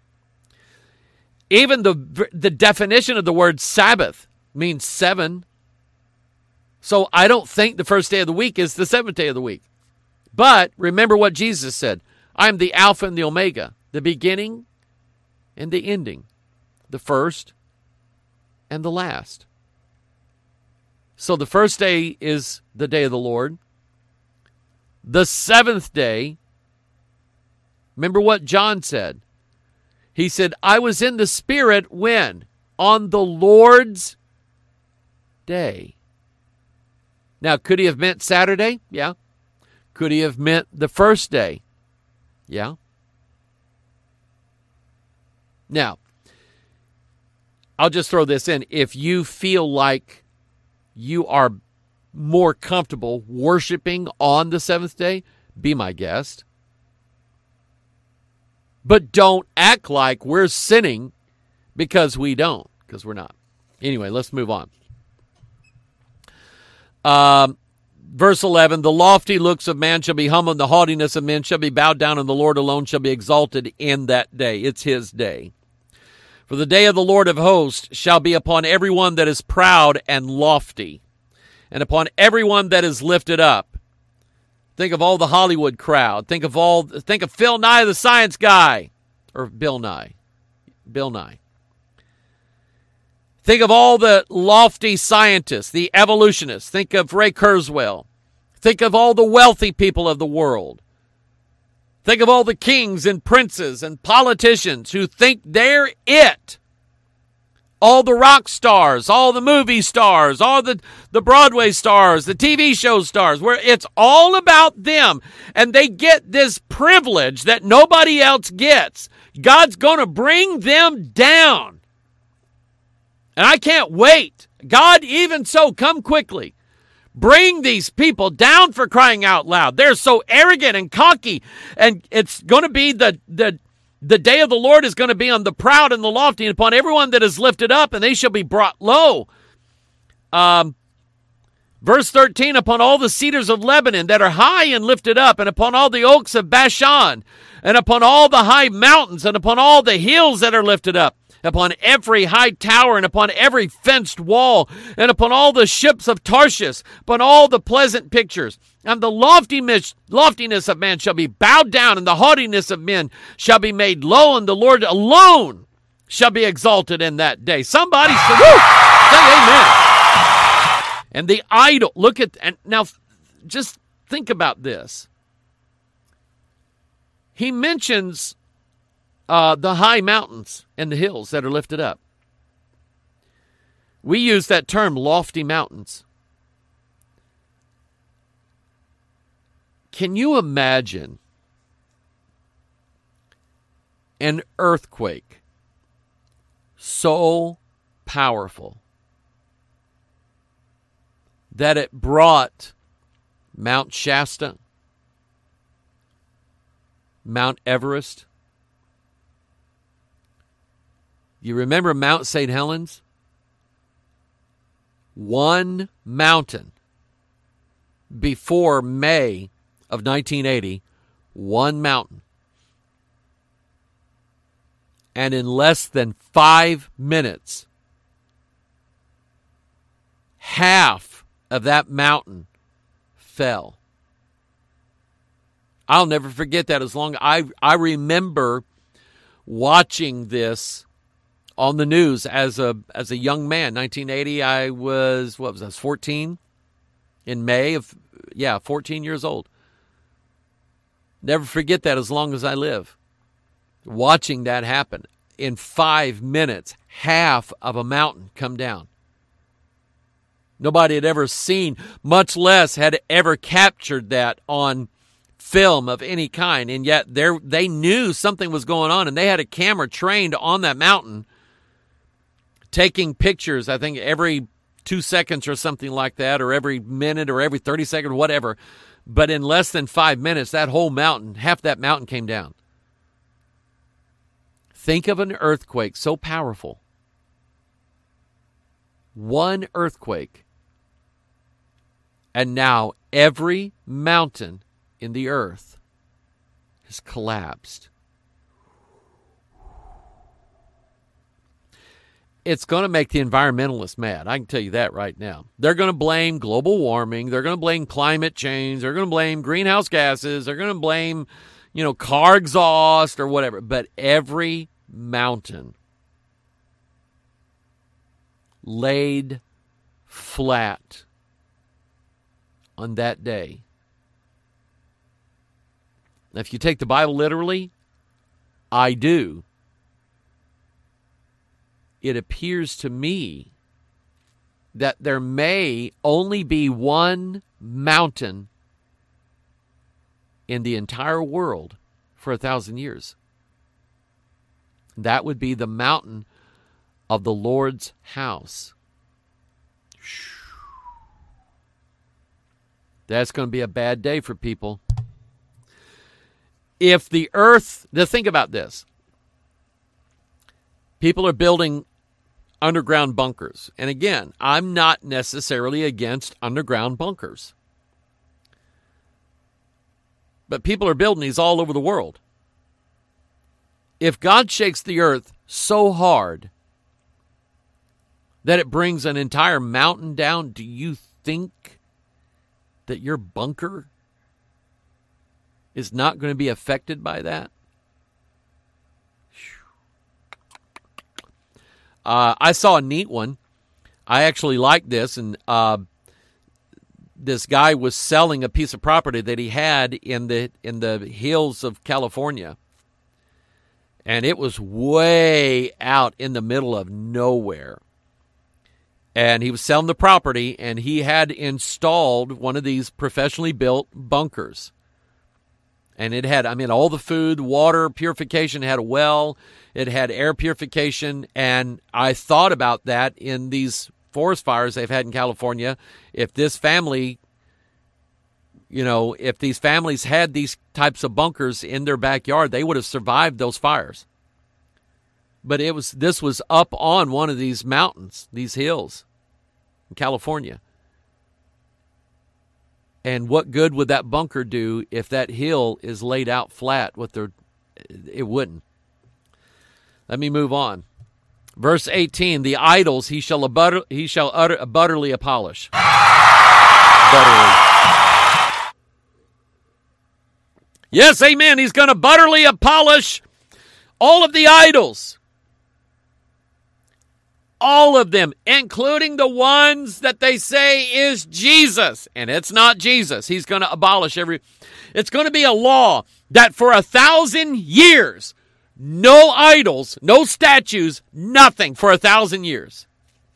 Speaker 6: Even the definition of the word Sabbath means 7. So I don't think the first day of the week is the seventh day of the week. But remember what Jesus said. I am the Alpha and the Omega, the beginning and the ending, the first and the last. So the first day is the day of the Lord. The seventh day, remember what John said. He said, I was in the Spirit when? On the Lord's day. Now, could he have meant Saturday? Yeah. Could he have meant the first day? Yeah? Now, I'll just throw this in. If you feel like you are more comfortable worshiping on the seventh day, be my guest. But don't act like we're sinning because we don't, because we're not. Anyway, let's move on. Verse 11, the lofty looks of man shall be humbled, and the haughtiness of men shall be bowed down, and the Lord alone shall be exalted in that day. It's his day. For the day of the Lord of hosts shall be upon everyone that is proud and lofty, and upon everyone that is lifted up. Think of all the Hollywood crowd. Think of Phil Nye, the science guy, or Bill Nye. Think of all the lofty scientists, the evolutionists. Think of Ray Kurzweil. Think of all the wealthy people of the world. Think of all the kings and princes and politicians who think they're it. All the rock stars, all the movie stars, all the Broadway stars, the TV show stars, where it's all about them. And they get this privilege that nobody else gets. God's going to bring them down. And I can't wait. God, even so, come quickly. Bring these people down, for crying out loud. They're so arrogant and cocky. And it's going to be the day of the Lord is going to be on the proud and the lofty, and upon everyone that is lifted up, and they shall be brought low. Verse 13, upon all the cedars of Lebanon that are high and lifted up, and upon all the oaks of Bashan, and upon all the high mountains, and upon all the hills that are lifted up, upon every high tower, and upon every fenced wall, and upon all the ships of Tarshish, upon all the pleasant pictures. And the loftiness of man shall be bowed down, and the haughtiness of men shall be made low, and the Lord alone shall be exalted in that day. Somebody say amen. And the idol, and now just think about this. He mentions the high mountains and the hills that are lifted up. We use that term, lofty mountains. Can you imagine an earthquake so powerful that it brought Mount Shasta, Mount Everest? You remember Mount St. Helens? One mountain before May of 1980, one mountain. And in less than 5 minutes, half of that mountain fell. I'll never forget that. As long I remember watching this on the news as a young man. 1980, I was 14 in May of 14 years old. Never forget that as long as I live. Watching that happen. In 5 minutes, half of a mountain come down. Nobody had ever seen, much less had ever captured that on film of any kind. And yet they knew something was going on, and they had a camera trained on that mountain, taking pictures, I think every 2 seconds or something like that, or every minute or every 30 seconds, whatever. But in less than 5 minutes, that whole mountain, half that mountain came down. Think of an earthquake so powerful. One earthquake. And now every mountain in the earth has collapsed. It's going to make the environmentalists mad. I can tell you that right now. They're going to blame global warming. They're going to blame climate change. They're going to blame greenhouse gases. They're going to blame, car exhaust or whatever. But every mountain laid flat on that day. Now, if you take the Bible literally, I do. It appears to me that there may only be one mountain in the entire world for 1,000 years. That would be the mountain of the Lord's house. That's going to be a bad day for people. If the earth, think about this. People are building underground bunkers. And again, I'm not necessarily against underground bunkers. But people are building these all over the world. If God shakes the earth so hard that it brings an entire mountain down, do you think that your bunker is not going to be affected by that? I saw a neat one. I actually like this, and this guy was selling a piece of property that he had in the hills of California, and it was way out in the middle of nowhere. And he was selling the property, and he had installed one of these professionally built bunkers. And it had, all the food, water purification, it had a well, it had air purification. And I thought about that in these forest fires they've had in California. If this family, if these families had these types of bunkers in their backyard, they would have survived those fires. But this was up on one of these mountains, these hills in California. And what good would that bunker do if that hill is laid out flat? It wouldn't. Let me move on. Verse 18, the idols he shall utterly abolish. Butterly. Yes, amen. He's going to utterly abolish all of the idols. All of them, including the ones that they say is Jesus. And it's not Jesus. He's going to abolish it's going to be a law that for 1,000 years, no idols, no statues, nothing for 1,000 years.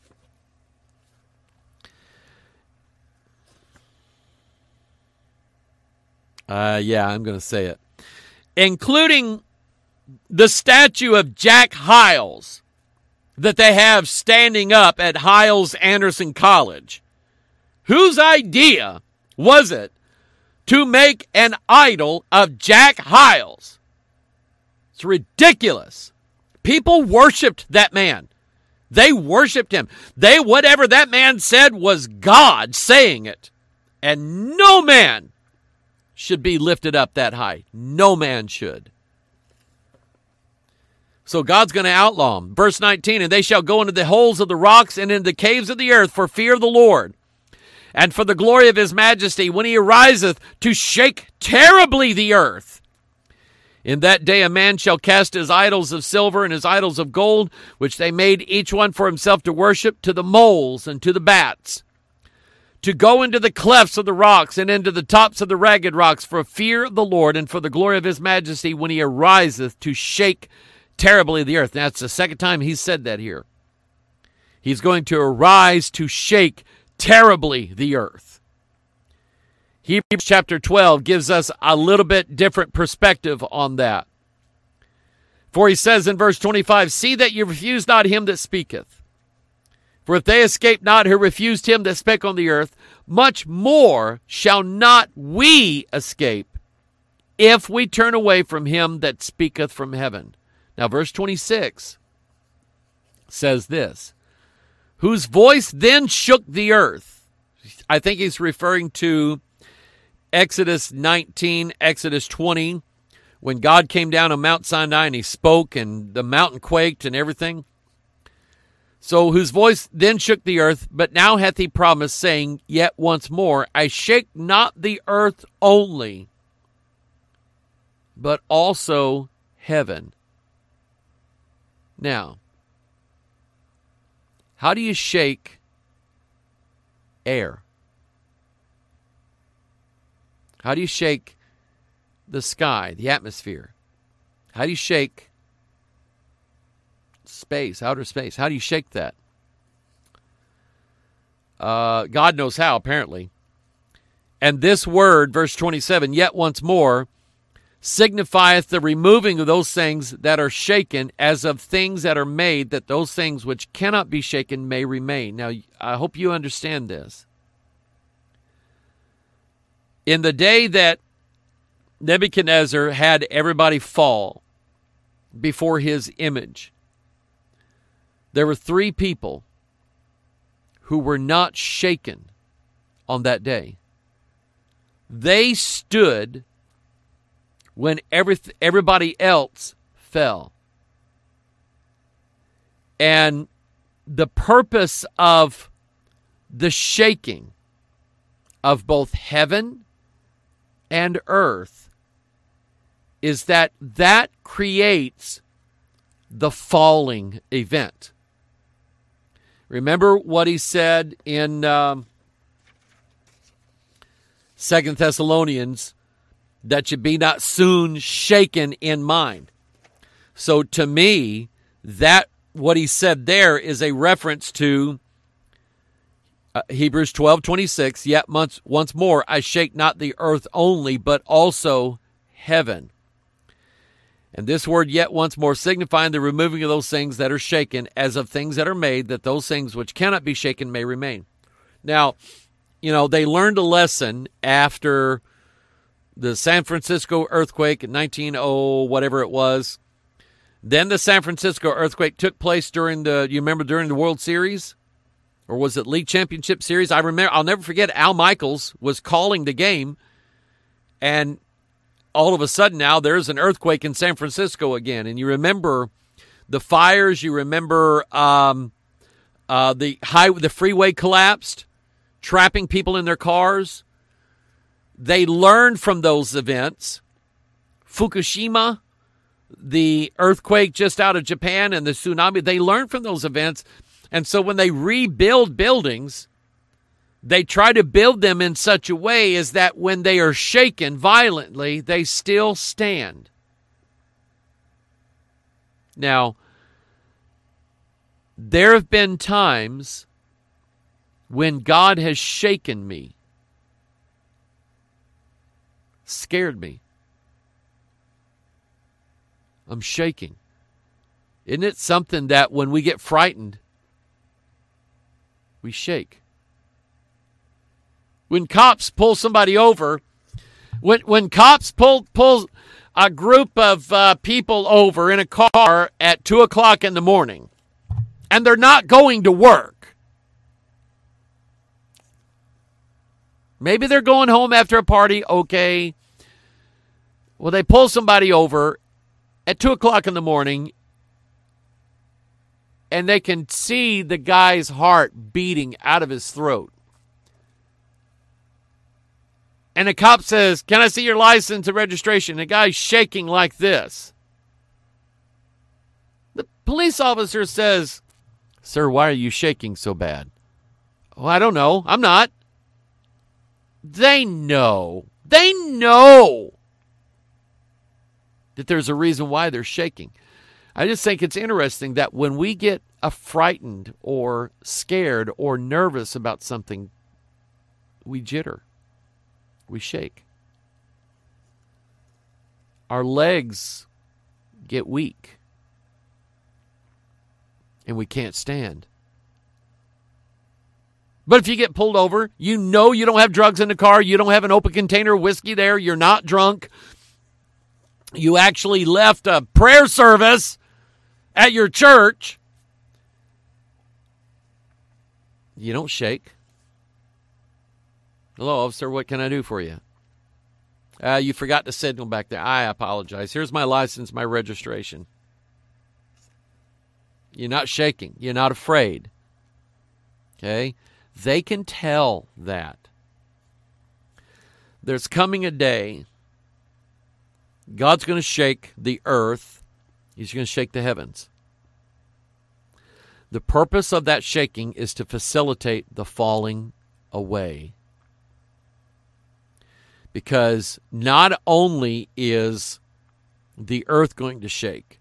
Speaker 6: I'm going to say it. Including the statue of Jack Hyles that they have standing up at Hyles-Anderson College. Whose idea was it to make an idol of Jack Hyles? It's ridiculous. People worshipped that man. They worshipped him. Whatever that man said was God saying it. And no man should be lifted up that high. No man should. So God's going to outlaw them. Verse 19, and they shall go into the holes of the rocks and into the caves of the earth for fear of the Lord and for the glory of his majesty when he ariseth to shake terribly the earth. In that day a man shall cast his idols of silver and his idols of gold, which they made each one for himself to worship, to the moles and to the bats, to go into the clefts of the rocks and into the tops of the ragged rocks for fear of the Lord and for the glory of his majesty when he ariseth to shake terribly the earth. That's the second time he said that here. He's going to arise to shake terribly the earth. Hebrews chapter 12 gives us a little bit different perspective on that. For he says in verse 25, see that you refuse not him that speaketh. For if they escape not who refused him that spake on the earth, much more shall not we escape if we turn away from him that speaketh from heaven. Now, verse 26 says this, whose voice then shook the earth. I think he's referring to Exodus 19, Exodus 20, when God came down on Mount Sinai and he spoke and the mountain quaked and everything. So, whose voice then shook the earth, but now hath he promised, saying, yet once more, I shake not the earth only, but also heaven. Now, how do you shake air? How do you shake the sky, the atmosphere? How do you shake space, outer space? How do you shake that? God knows how, apparently. And this word, verse 27, yet once more, signifieth the removing of those things that are shaken, as of things that are made, that those things which cannot be shaken may remain. Now, I hope you understand this. In the day that Nebuchadnezzar had everybody fall before his image, there were 3 people who were not shaken on that day. They stood when everybody else fell. And the purpose of the shaking of both heaven and earth is that creates the falling event. Remember what he said in 2 Thessalonians, that you be not soon shaken in mind. So to me, that what he said there is a reference to Hebrews 12:26. Yet once more I shake not the earth only, but also heaven. And this word yet once more signifying the removing of those things that are shaken, as of things that are made, that those things which cannot be shaken may remain. Now, they learned a lesson after the San Francisco earthquake in 1900, whatever it was. Then the San Francisco earthquake took place during the World Series? Or was it League Championship Series? I'll never forget, Al Michaels was calling the game, and all of a sudden now there's an earthquake in San Francisco again. And you remember the fires, you remember the freeway collapsed, trapping people in their cars. They learned from those events. Fukushima, the earthquake just out of Japan, and the tsunami, they learned from those events. And so when they rebuild buildings, they try to build them in such a way as that when they are shaken violently, they still stand. Now, there have been times when God has shaken me, scared me. I'm shaking. Isn't it something that when we get frightened, we shake? When cops pull somebody over, when cops pull a group of people over in a car at 2 o'clock in the morning, and they're not going to work. Maybe they're going home after a party, okay. Well, they pull somebody over at 2 o'clock in the morning, and they can see the guy's heart beating out of his throat. And the cop says, "Can I see your license and registration?" The guy's shaking like this. The police officer says, "Sir, why are you shaking so bad?" "Oh, I don't know. I'm not." They know that there's a reason why they're shaking. I just think it's interesting that when we get frightened or scared or nervous about something, we jitter. We shake. Our legs get weak. And we can't stand. But if you get pulled over, you know you don't have drugs in the car, you don't have an open container of whiskey there, you're not drunk, you actually left a prayer service at your church, you don't shake. "Hello, officer, what can I do for you?" You forgot to signal back there. "I apologize. Here's my license, my registration." You're not shaking. You're not afraid. Okay? They can tell that. There's coming a day, God's going to shake the earth. He's going to shake the heavens. The purpose of that shaking is to facilitate the falling away. Because not only is the earth going to shake,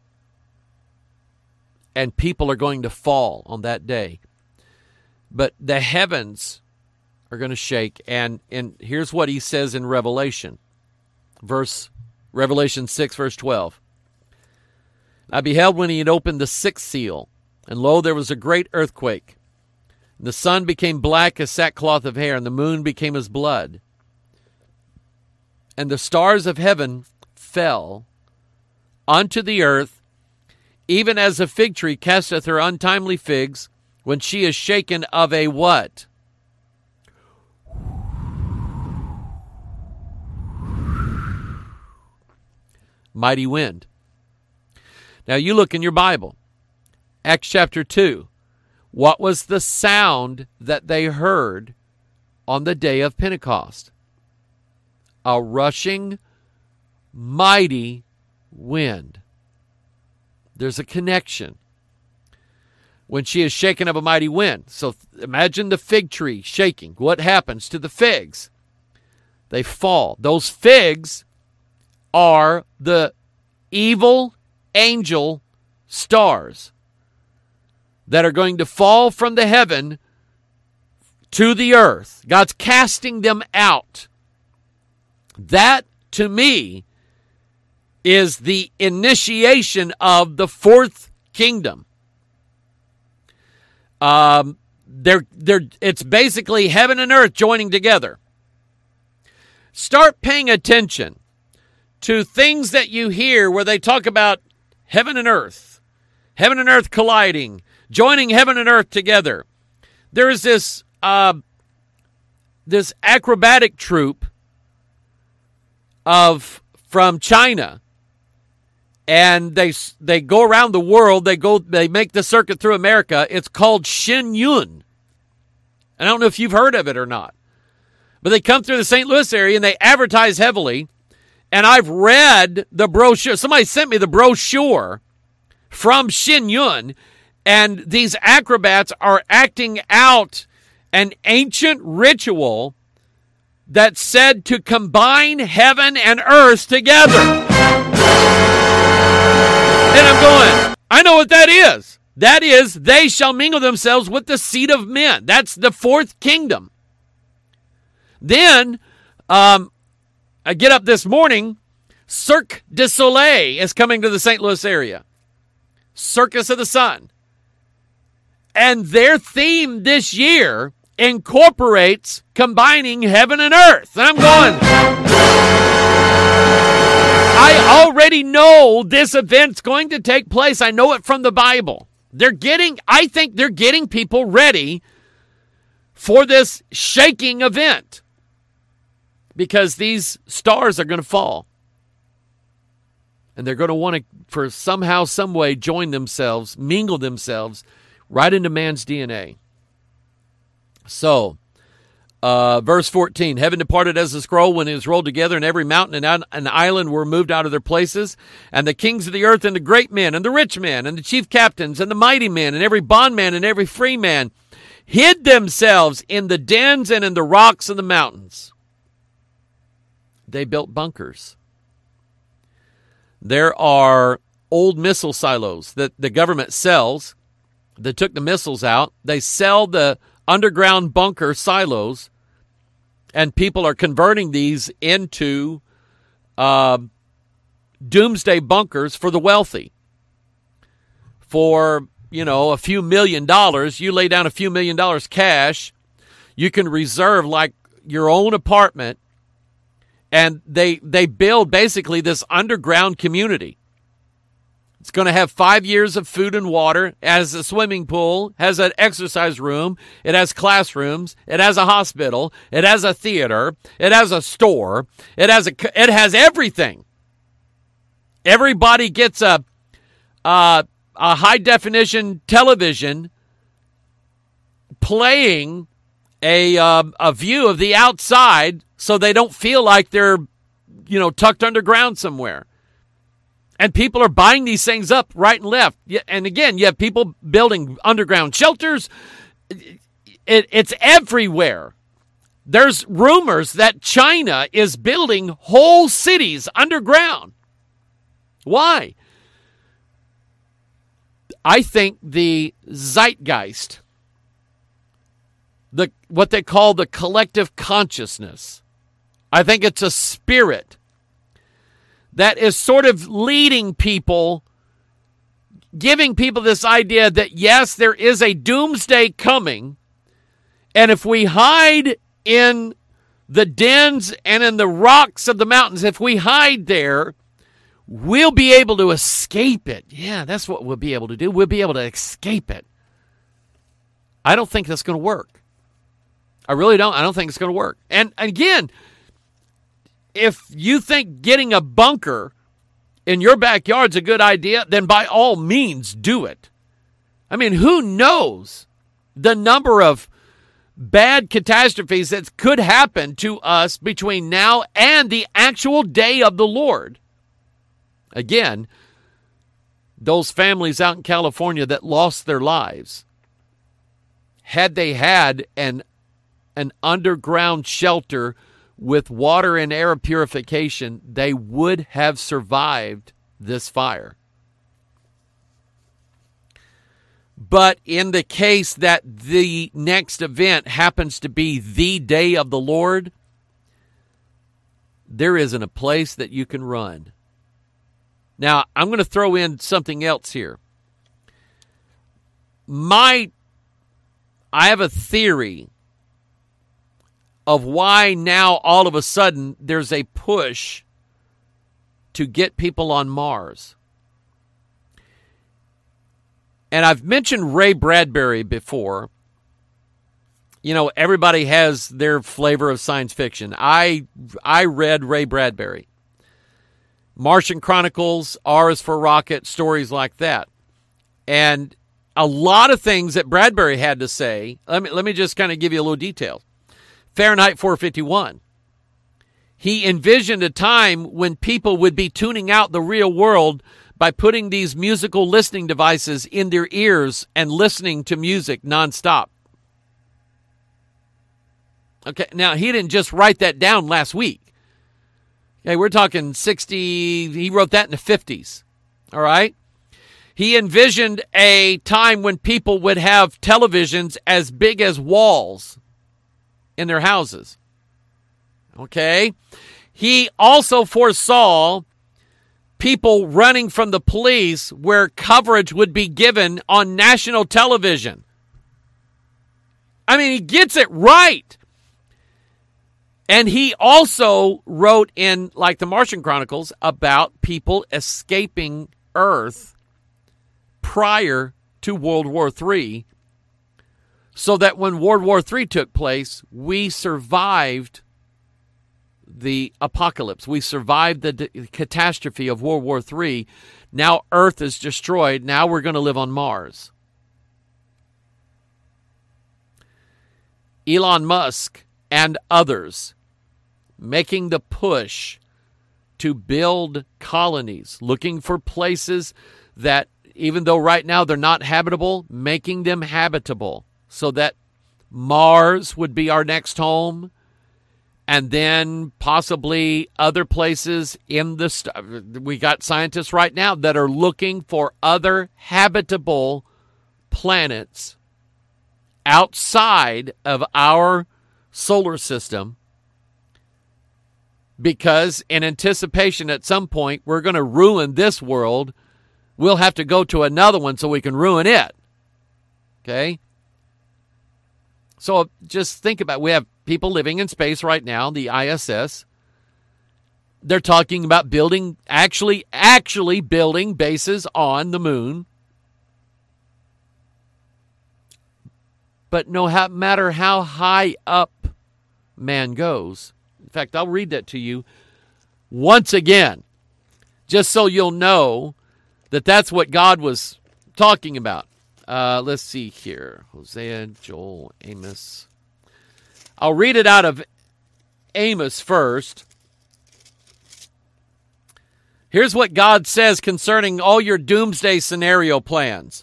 Speaker 6: and people are going to fall on that day, but the heavens are going to shake. And here's what he says in Revelation, verse Revelation 6, verse 12. I beheld when he had opened the sixth seal, and lo, there was a great earthquake. And the sun became black as sackcloth of hair, and the moon became as blood. And the stars of heaven fell unto the earth, even as a fig tree casteth her untimely figs, when she is shaken of a what? Mighty wind. Now you look in your Bible, Acts chapter 2. What was the sound that they heard on the day of Pentecost? A rushing, mighty wind. There's a connection. When she is shaken of a mighty wind. So imagine the fig tree shaking. What happens to the figs? They fall. Those figs are the evil angel stars that are going to fall from the heaven to the earth. God's casting them out. That, to me, is the initiation of the fourth kingdom. It's basically heaven and earth joining together. Start paying attention to things that you hear where they talk about heaven and earth colliding, joining heaven and earth together. There is this acrobatic troupe from China, and they go around the world. They make the circuit through America. It's called Shen Yun. I don't know if you've heard of it or not, but they come through the St. Louis area and they advertise heavily. And I've read the brochure. Somebody sent me the brochure from Shen Yun, and these acrobats are acting out an ancient ritual that's said to combine heaven and earth together. And I'm going, I know what that is. That is, they shall mingle themselves with the seed of men. That's the fourth kingdom. Then, I get up this morning, Cirque du Soleil is coming to the St. Louis area. Circus of the Sun. And their theme this year incorporates combining heaven and earth. And I'm going, I already know this event's going to take place. I know it from the Bible. I think they're getting people ready for this shaking event, because these stars are going to fall. And they're going to want to, for somehow, some way, join themselves, mingle themselves right into man's DNA. So, verse 14, heaven departed as a scroll when it was rolled together, and every mountain and an island were moved out of their places. And the kings of the earth, and the great men, and the rich men, and the chief captains, and the mighty men, and every bondman, and every free man, hid themselves in the dens and in the rocks of the mountains. They built bunkers. There are old missile silos that the government sells. They took the missiles out. They sell the underground bunker silos, and people are converting these into doomsday bunkers for the wealthy. For, a few $1 million, you lay down a few $1 million cash, you can reserve like your own apartment. And they build basically this underground community. It's going to have 5 years of food and water. It has a swimming pool, has an exercise room. It has classrooms. It has a hospital. It has a theater. It has a store. It has everything. Everybody gets a high definition television playing a view of the outside, so they don't feel like they're, tucked underground somewhere. And people are buying these things up right and left. And again, you have people building underground shelters. It's everywhere. There's rumors that China is building whole cities underground. Why? I think the zeitgeist, what they call the collective consciousness, I think it's a spirit that is sort of leading people, giving people this idea that, yes, there is a doomsday coming, and if we hide in the dens and in the rocks of the mountains, if we hide there, we'll be able to escape it. Yeah, that's what we'll be able to do. We'll be able to escape it. I don't think that's going to work. I really don't. I don't think it's going to work. And again, if you think getting a bunker in your backyard's a good idea, then by all means do it. I mean, who knows the number of bad catastrophes that could happen to us between now and the actual day of the Lord. Again, those families out in California that lost their lives, had they had an underground shelter with water and air purification, they would have survived this fire. But in the case that the next event happens to be the day of the Lord, there isn't a place that you can run. Now, I'm going to throw in something else here. I have a theory of why now all of a sudden there's a push to get people on Mars. And I've mentioned Ray Bradbury before. You know, everybody has their flavor of science fiction. I read Ray Bradbury. Martian Chronicles, R is for Rocket, stories like that. And a lot of things that Bradbury had to say, let me just kind of give you a little detail. Fahrenheit 451. He envisioned a time when people would be tuning out the real world by putting these musical listening devices in their ears and listening to music nonstop. Okay, now he didn't just write that down last week. Okay, we're talking 60, he wrote that in the 50s, all right? He envisioned a time when people would have televisions as big as walls in their houses, okay? He also foresaw people running from the police where coverage would be given on national television. I mean, he gets it right. And he also wrote in, like the Martian Chronicles, about people escaping Earth prior to World War III, so that when World War III took place, we survived the apocalypse. We survived the catastrophe of World War III. Now Earth is destroyed. Now we're going to live on Mars. Elon Musk and others making the push to build colonies, looking for places that, even though right now they're not habitable, making them habitable so that Mars would be our next home, and then possibly other places in the we got scientists right now that are looking for other habitable planets outside of our solar system, because in anticipation at some point we're going to ruin this world. We'll have to go to another one so we can ruin it. Okay? So just think about it. We have people living in space right now, the ISS. They're talking about building, actually building bases on the moon. But no matter how high up man goes, in fact, I'll read that to you once again, just so you'll know that that's what God was talking about. Let's see here. Hosea, Joel, Amos. I'll read it out of Amos first. Here's what God says concerning all your doomsday scenario plans.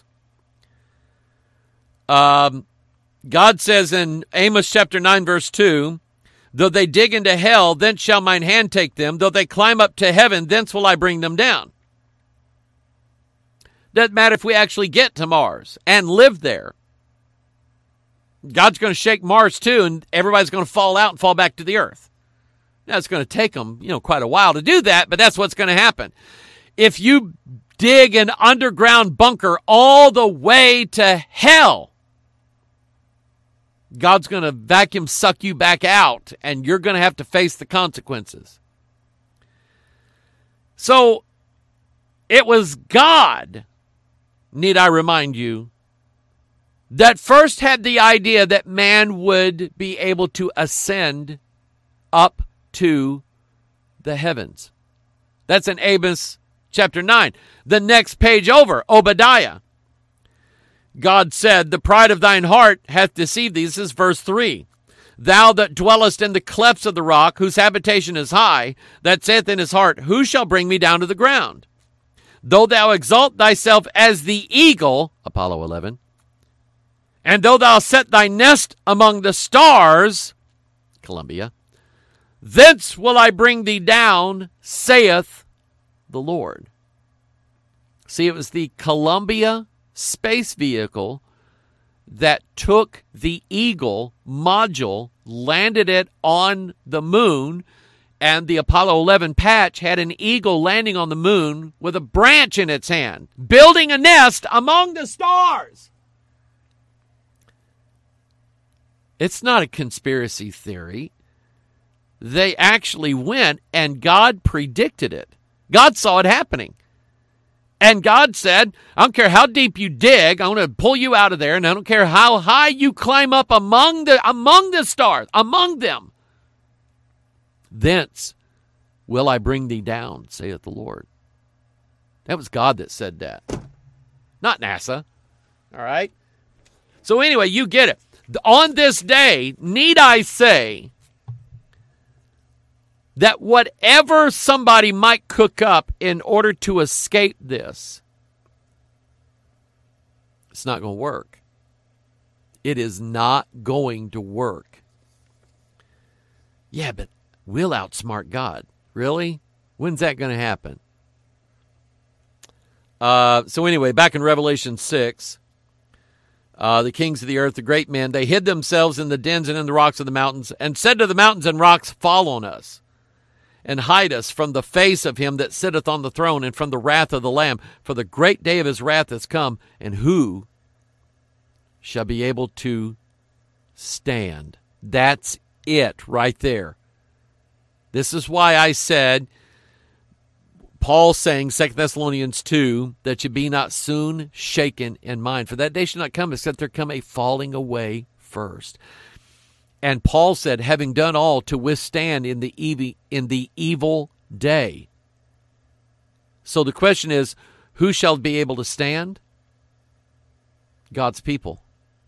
Speaker 6: God says in Amos chapter 9, verse 2, though they dig into hell, thence shall mine hand take them. Though they climb up to heaven, thence will I bring them down. Doesn't matter if we actually get to Mars and live there. God's going to shake Mars too, and everybody's going to fall out and fall back to the earth. Now, it's going to take them, quite a while to do that, but that's what's going to happen. If you dig an underground bunker all the way to hell, God's going to vacuum suck you back out, and you're going to have to face the consequences. So, it was God, need I remind you, that first had the idea that man would be able to ascend up to the heavens. That's in Amos chapter 9. The next page over, Obadiah. God said, the pride of thine heart hath deceived thee. This is verse 3. Thou that dwellest in the clefts of the rock, whose habitation is high, that saith in his heart, who shall bring me down to the ground? Though thou exalt thyself as the eagle, Apollo 11, and though thou set thy nest among the stars, Columbia, thence will I bring thee down, saith the Lord. See, it was the Columbia space vehicle that took the Eagle module, landed it on the moon, and the Apollo 11 patch had an eagle landing on the moon with a branch in its hand, building a nest among the stars. It's not a conspiracy theory. They actually went, and God predicted it. God saw it happening. And God said, I don't care how deep you dig, I'm going to pull you out of there, and I don't care how high you climb up among the stars, among them. Thence will I bring thee down, saith the Lord. That was God that said that, not NASA. All right? So anyway, you get it. On this day, need I say that whatever somebody might cook up in order to escape this, it's not going to work. It is not going to work. Yeah, but we'll outsmart God. Really? When's that going to happen? So anyway, back in Revelation 6, the kings of the earth, the great men, they hid themselves in the dens and in the rocks of the mountains, and said to the mountains and rocks, fall on us, and hide us from the face of him that sitteth on the throne, and from the wrath of the Lamb. For the great day of his wrath is come, and who shall be able to stand? That's it right there. This is why I said, Paul saying, 2 Thessalonians 2, that you be not soon shaken in mind. For that day shall not come, except there come a falling away first. And Paul said, having done all to withstand in the evil day. So the question is, who shall be able to stand? God's people.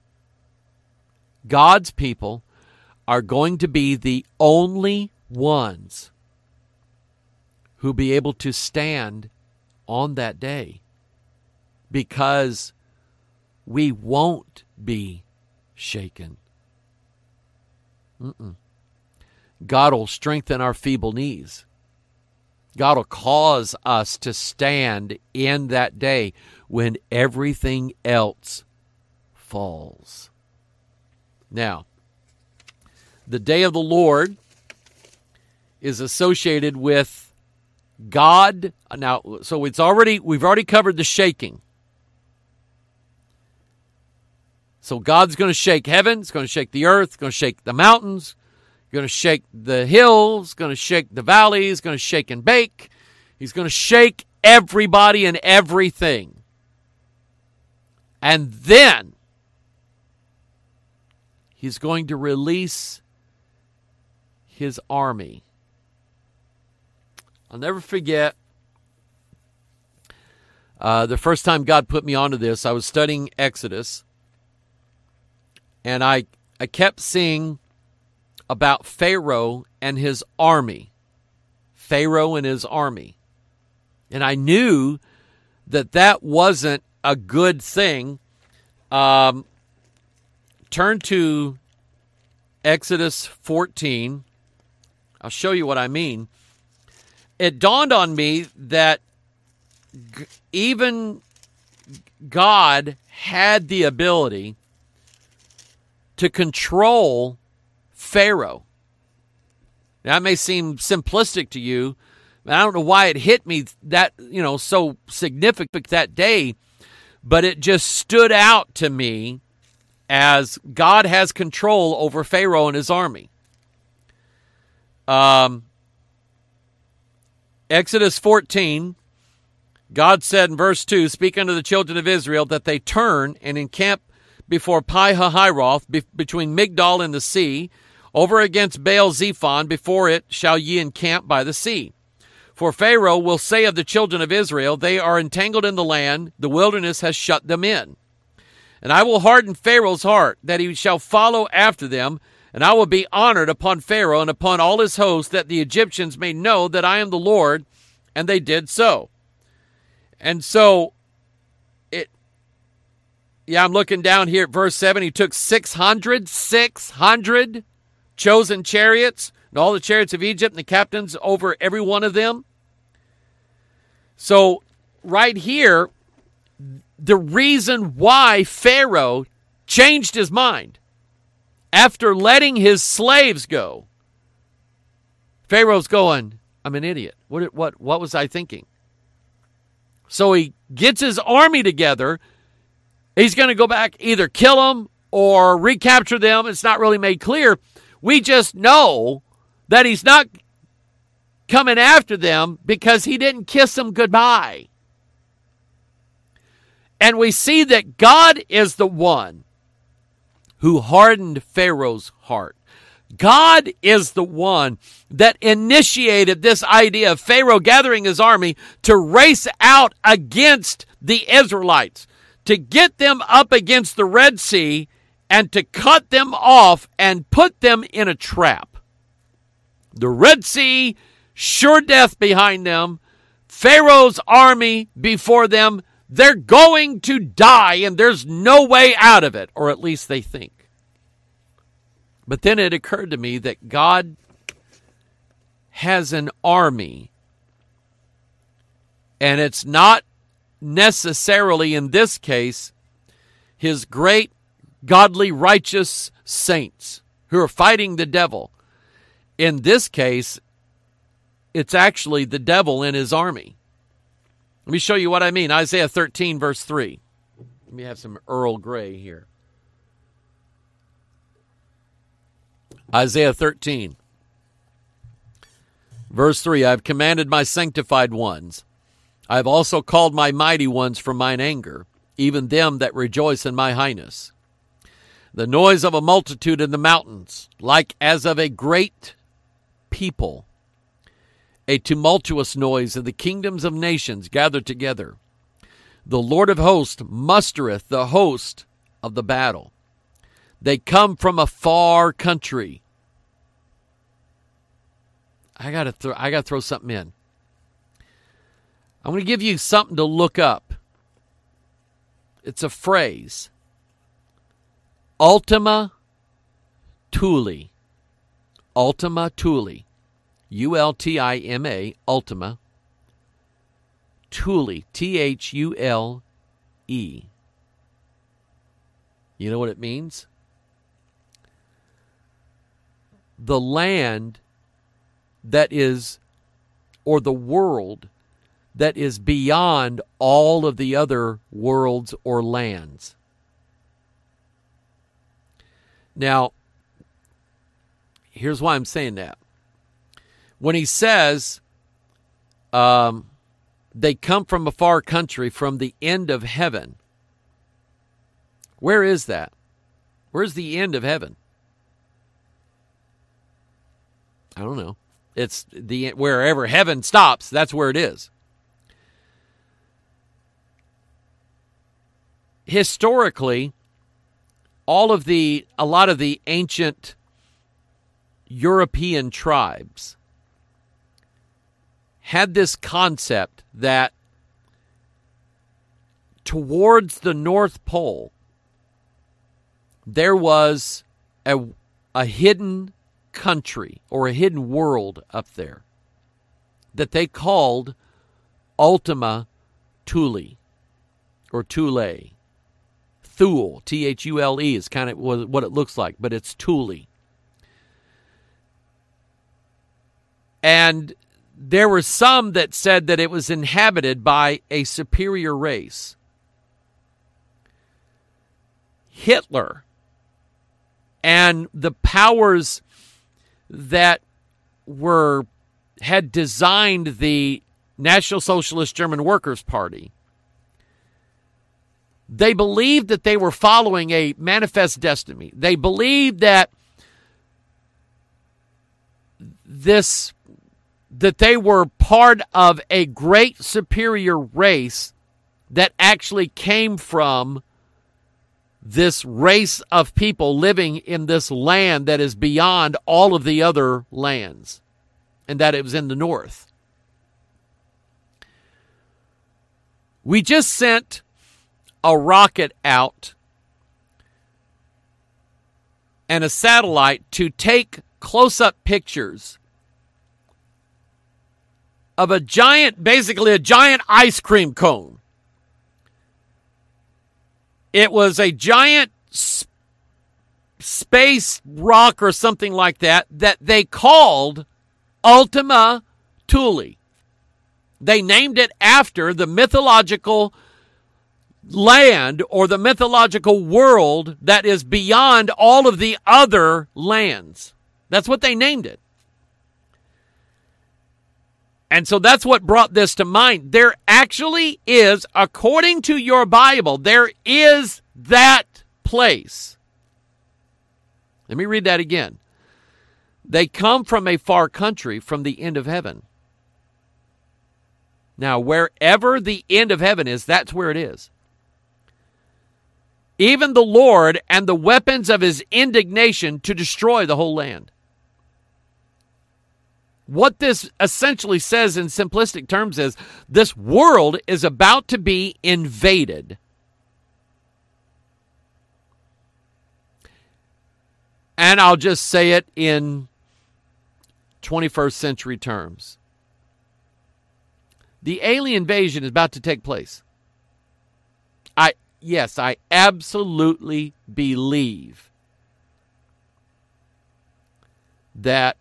Speaker 6: God's people are going to be the only ones who be able to stand on that day, because we won't be shaken. God will strengthen our feeble knees. God will cause us to stand in that day when everything else falls. Now, the day of the Lord is associated with God. Now, so we've already covered the shaking. So God's going to shake heaven, it's going to shake the earth, it's going to shake the mountains, going to shake the hills, going to shake the valleys, going to shake and bake. He's going to shake everybody and everything. And then he's going to release his army. I'll never forget the first time God put me onto this. I was studying Exodus, and I kept seeing about Pharaoh and his army. Pharaoh and his army. And I knew that wasn't a good thing. Turn to Exodus 14. I'll show you what I mean. It dawned on me that even God had the ability to control Pharaoh. Now, that may seem simplistic to you. I don't know why it hit me that, so significant that day, but it just stood out to me as God has control over Pharaoh and his army. Exodus 14, God said in verse 2, "Speak unto the children of Israel that they turn and encamp before Pi-hahiroth, between Migdol and the sea, over against Baal-zephon, before it shall ye encamp by the sea. For Pharaoh will say of the children of Israel, they are entangled in the land, the wilderness has shut them in. And I will harden Pharaoh's heart, that he shall follow after them, and I will be honored upon Pharaoh and upon all his host, that the Egyptians may know that I am the Lord." And they did so. And so, I'm looking down here at verse 7. He took 600 chosen chariots, and all the chariots of Egypt, and the captains over every one of them. So, right here, the reason why Pharaoh changed his mind after letting his slaves go, Pharaoh's going, I'm an idiot. What was I thinking? So he gets his army together. He's going to go back, either kill them or recapture them. It's not really made clear. We just know that he's not coming after them because he didn't kiss them goodbye. And we see that God is the one who hardened Pharaoh's heart. God is the one that initiated this idea of Pharaoh gathering his army to race out against the Israelites, to get them up against the Red Sea and to cut them off and put them in a trap. The Red Sea, sure death behind them, Pharaoh's army before them. They're going to die, and there's no way out of it, or at least they think. But then it occurred to me that God has an army, and it's not necessarily, in this case, his great, godly, righteous saints who are fighting the devil. In this case, it's actually the devil in his army. Let me show you what I mean. Isaiah 13, verse 3. Let me have some Earl Grey here. Isaiah 13, verse 3. I have commanded my sanctified ones. I have also called my mighty ones from mine anger, even them that rejoice in my highness. The noise of a multitude in the mountains, like as of a great people. A tumultuous noise of the kingdoms of nations gathered together. The Lord of hosts mustereth the host of the battle. They come from a far country. I gotta throw something in. I'm going to give you something to look up. It's a phrase. Ultima Thule. Ultima Thule. Ultima, Ultima. Thule, Thule. You know what it means? The land that is, or the world that is beyond all of the other worlds or lands. Now, here's why I'm saying that. When he says they come from a far country, from the end of heaven, where is that? Where's the end of heaven? I don't know. It's the wherever heaven stops, that's where it is. Historically, a lot of the ancient European tribes had this concept that towards the North Pole, there was a hidden country or a hidden world up there that they called Ultima Thule or Thule. Thule, Thule is kind of what it looks like, but it's Thule. And there were some that said that it was inhabited by a superior race. Hitler and the powers that had designed the National Socialist German Workers' Party, they believed that they were following a manifest destiny. They believed that they were part of a great superior race that actually came from this race of people living in this land that is beyond all of the other lands, and that it was in the north. We just sent a rocket out and a satellite to take close-up pictures of basically a giant ice cream cone. It was a giant space rock or something like that they called Ultima Thule. They named it after the mythological land or the mythological world that is beyond all of the other lands. That's what they named it. And so that's what brought this to mind. There actually is, according to your Bible, there is that place. Let me read that again. They come from a far country, from the end of heaven. Now, wherever the end of heaven is, that's where it is. Even the Lord and the weapons of his indignation to destroy the whole land. What this essentially says in simplistic terms is this world is about to be invaded. And I'll just say it in 21st century terms. The alien invasion is about to take place. I absolutely believe that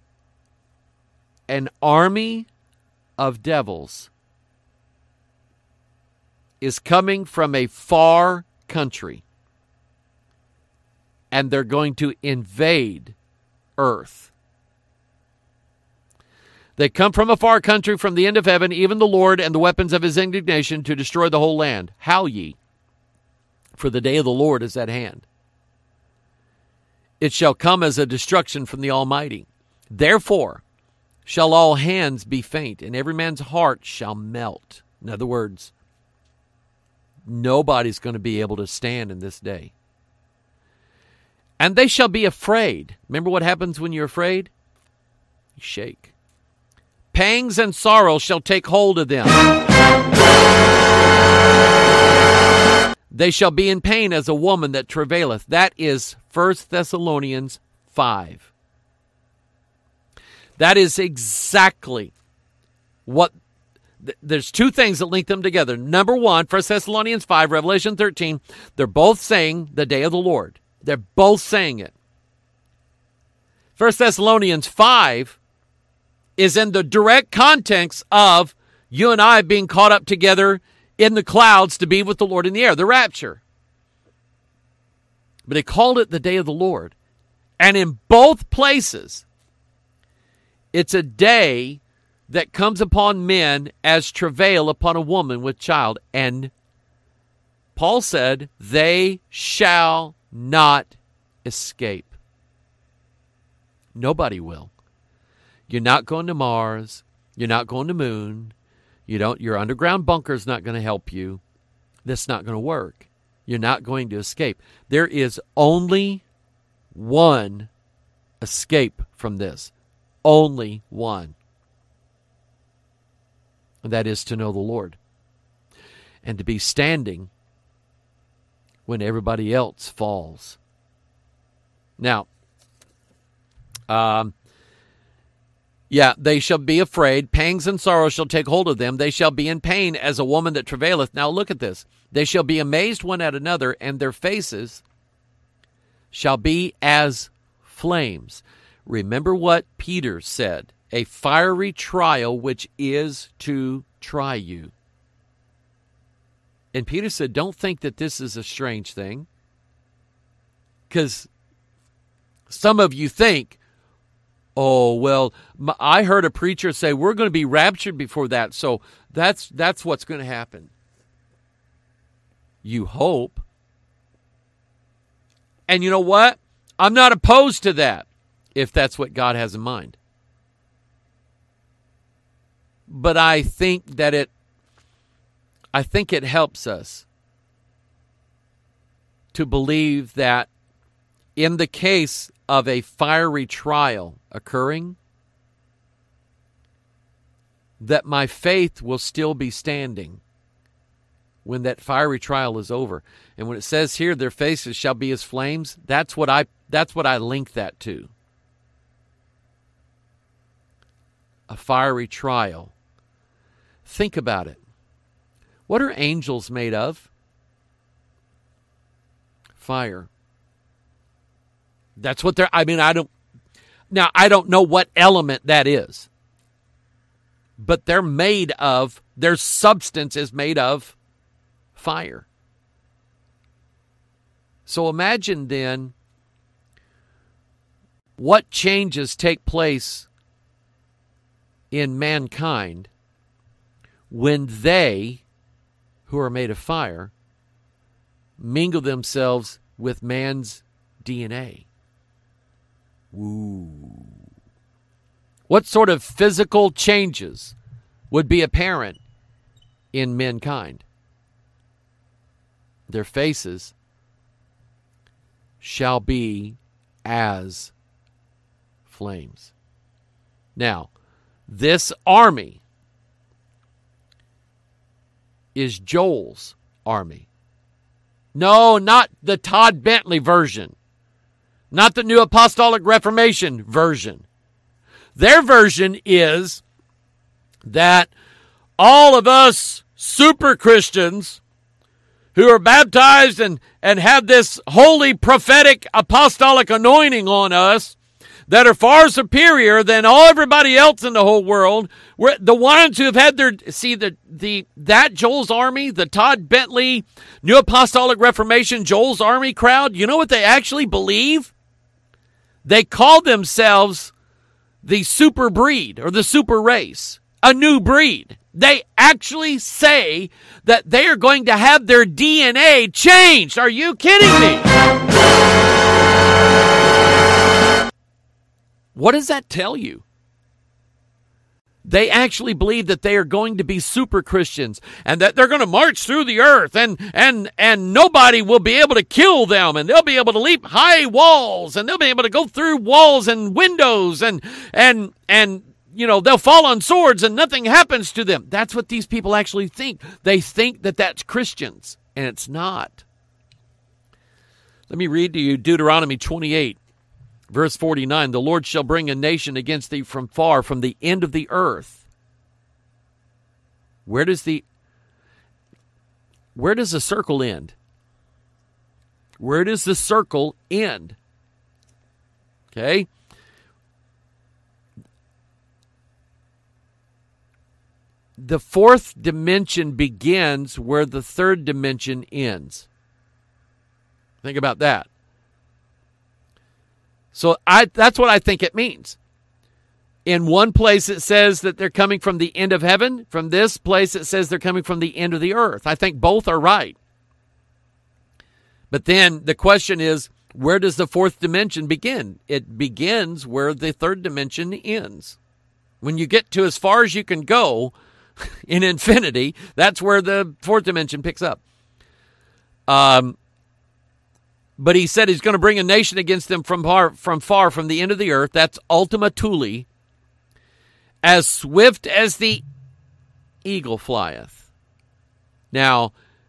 Speaker 6: an army of devils is coming from a far country, and they're going to invade Earth. They come from a far country, from the end of heaven, even the Lord and the weapons of his indignation to destroy the whole land. Howl ye, for the day of the Lord is at hand. It shall come as a destruction from the Almighty. Therefore shall all hands be faint, and every man's heart shall melt. In other words, nobody's going to be able to stand in this day. And they shall be afraid. Remember what happens when you're afraid? You shake. Pangs and sorrow shall take hold of them. They shall be in pain as a woman that travaileth. That is 1 Thessalonians 5. That is exactly what... There's two things that link them together. Number one, 1 Thessalonians 5, Revelation 13, they're both saying the day of the Lord. They're both saying it. 1 Thessalonians 5 is in the direct context of you and I being caught up together in the clouds to be with the Lord in the air, the rapture. But he called it the day of the Lord. And in both places, it's a day that comes upon men as travail upon a woman with child. And Paul said, they shall not escape. Nobody will. You're not going to Mars. You're not going to moon. Your underground bunker's not going to help you. That's not going to work. You're not going to escape. There is only one escape from this. Only one. And that is to know the Lord. And to be standing when everybody else falls. Now, they shall be afraid. Pangs and sorrow shall take hold of them. They shall be in pain as a woman that travaileth. Now look at this. They shall be amazed one at another, and their faces shall be as flames. Remember what Peter said a fiery trial which is to try you. And Peter said, don't think that this is a strange thing. Because some of you think, oh, well, I heard a preacher say we're going to be raptured before that, so that's what's going to happen. You hope. And you know what? I'm not opposed to that, if that's what God has in mind. But I think it helps us to believe that in the case of a fiery trial occurring, that my faith will still be standing when that fiery trial is over. And when it says here, their faces shall be as flames, that's what I link that to. A fiery trial. Think about it. What are angels made of? Fire. That's what I don't know what element that is. But their substance is made of fire. So imagine then what changes take place in mankind when they, who are made of fire, mingle themselves with man's DNA. Ooh. What sort of physical changes would be apparent in mankind? Their faces shall be as flames. Now, this army is Joel's army. No, not the Todd Bentley version. Not the New Apostolic Reformation version. Their version is that all of us super Christians who are baptized and have this holy prophetic apostolic anointing on us that are far superior than everybody else in the whole world. We're the ones who have had that Joel's army, the Todd Bentley New Apostolic Reformation Joel's army crowd, you know what they actually believe? They call themselves the super breed or the super race, a new breed. They actually say that they are going to have their DNA changed. Are you kidding me? What does that tell you? They actually believe that they are going to be super Christians and that they're going to march through the earth and nobody will be able to kill them, and they'll be able to leap high walls, and they'll be able to go through walls and windows and you know, they'll fall on swords and nothing happens to them. That's what these people actually think. They think that that's Christians, and it's not. Let me read to you Deuteronomy 28. Verse 49, the Lord shall bring a nation against thee from far, from the end of the earth. Where does the circle end? Where does the circle end? Okay? The fourth dimension begins where the third dimension ends. Think about that. So that's what I think it means. In one place it says that they're coming from the end of heaven. From this place it says they're coming from the end of the earth. I think both are right. But then the question is, where does the fourth dimension begin? It begins where the third dimension ends. When you get to as far as you can go in infinity, that's where the fourth dimension picks up. But he said he's going to bring a nation against them from far, from the end of the earth. That's Ultima Thule. As swift as the eagle flieth. Now,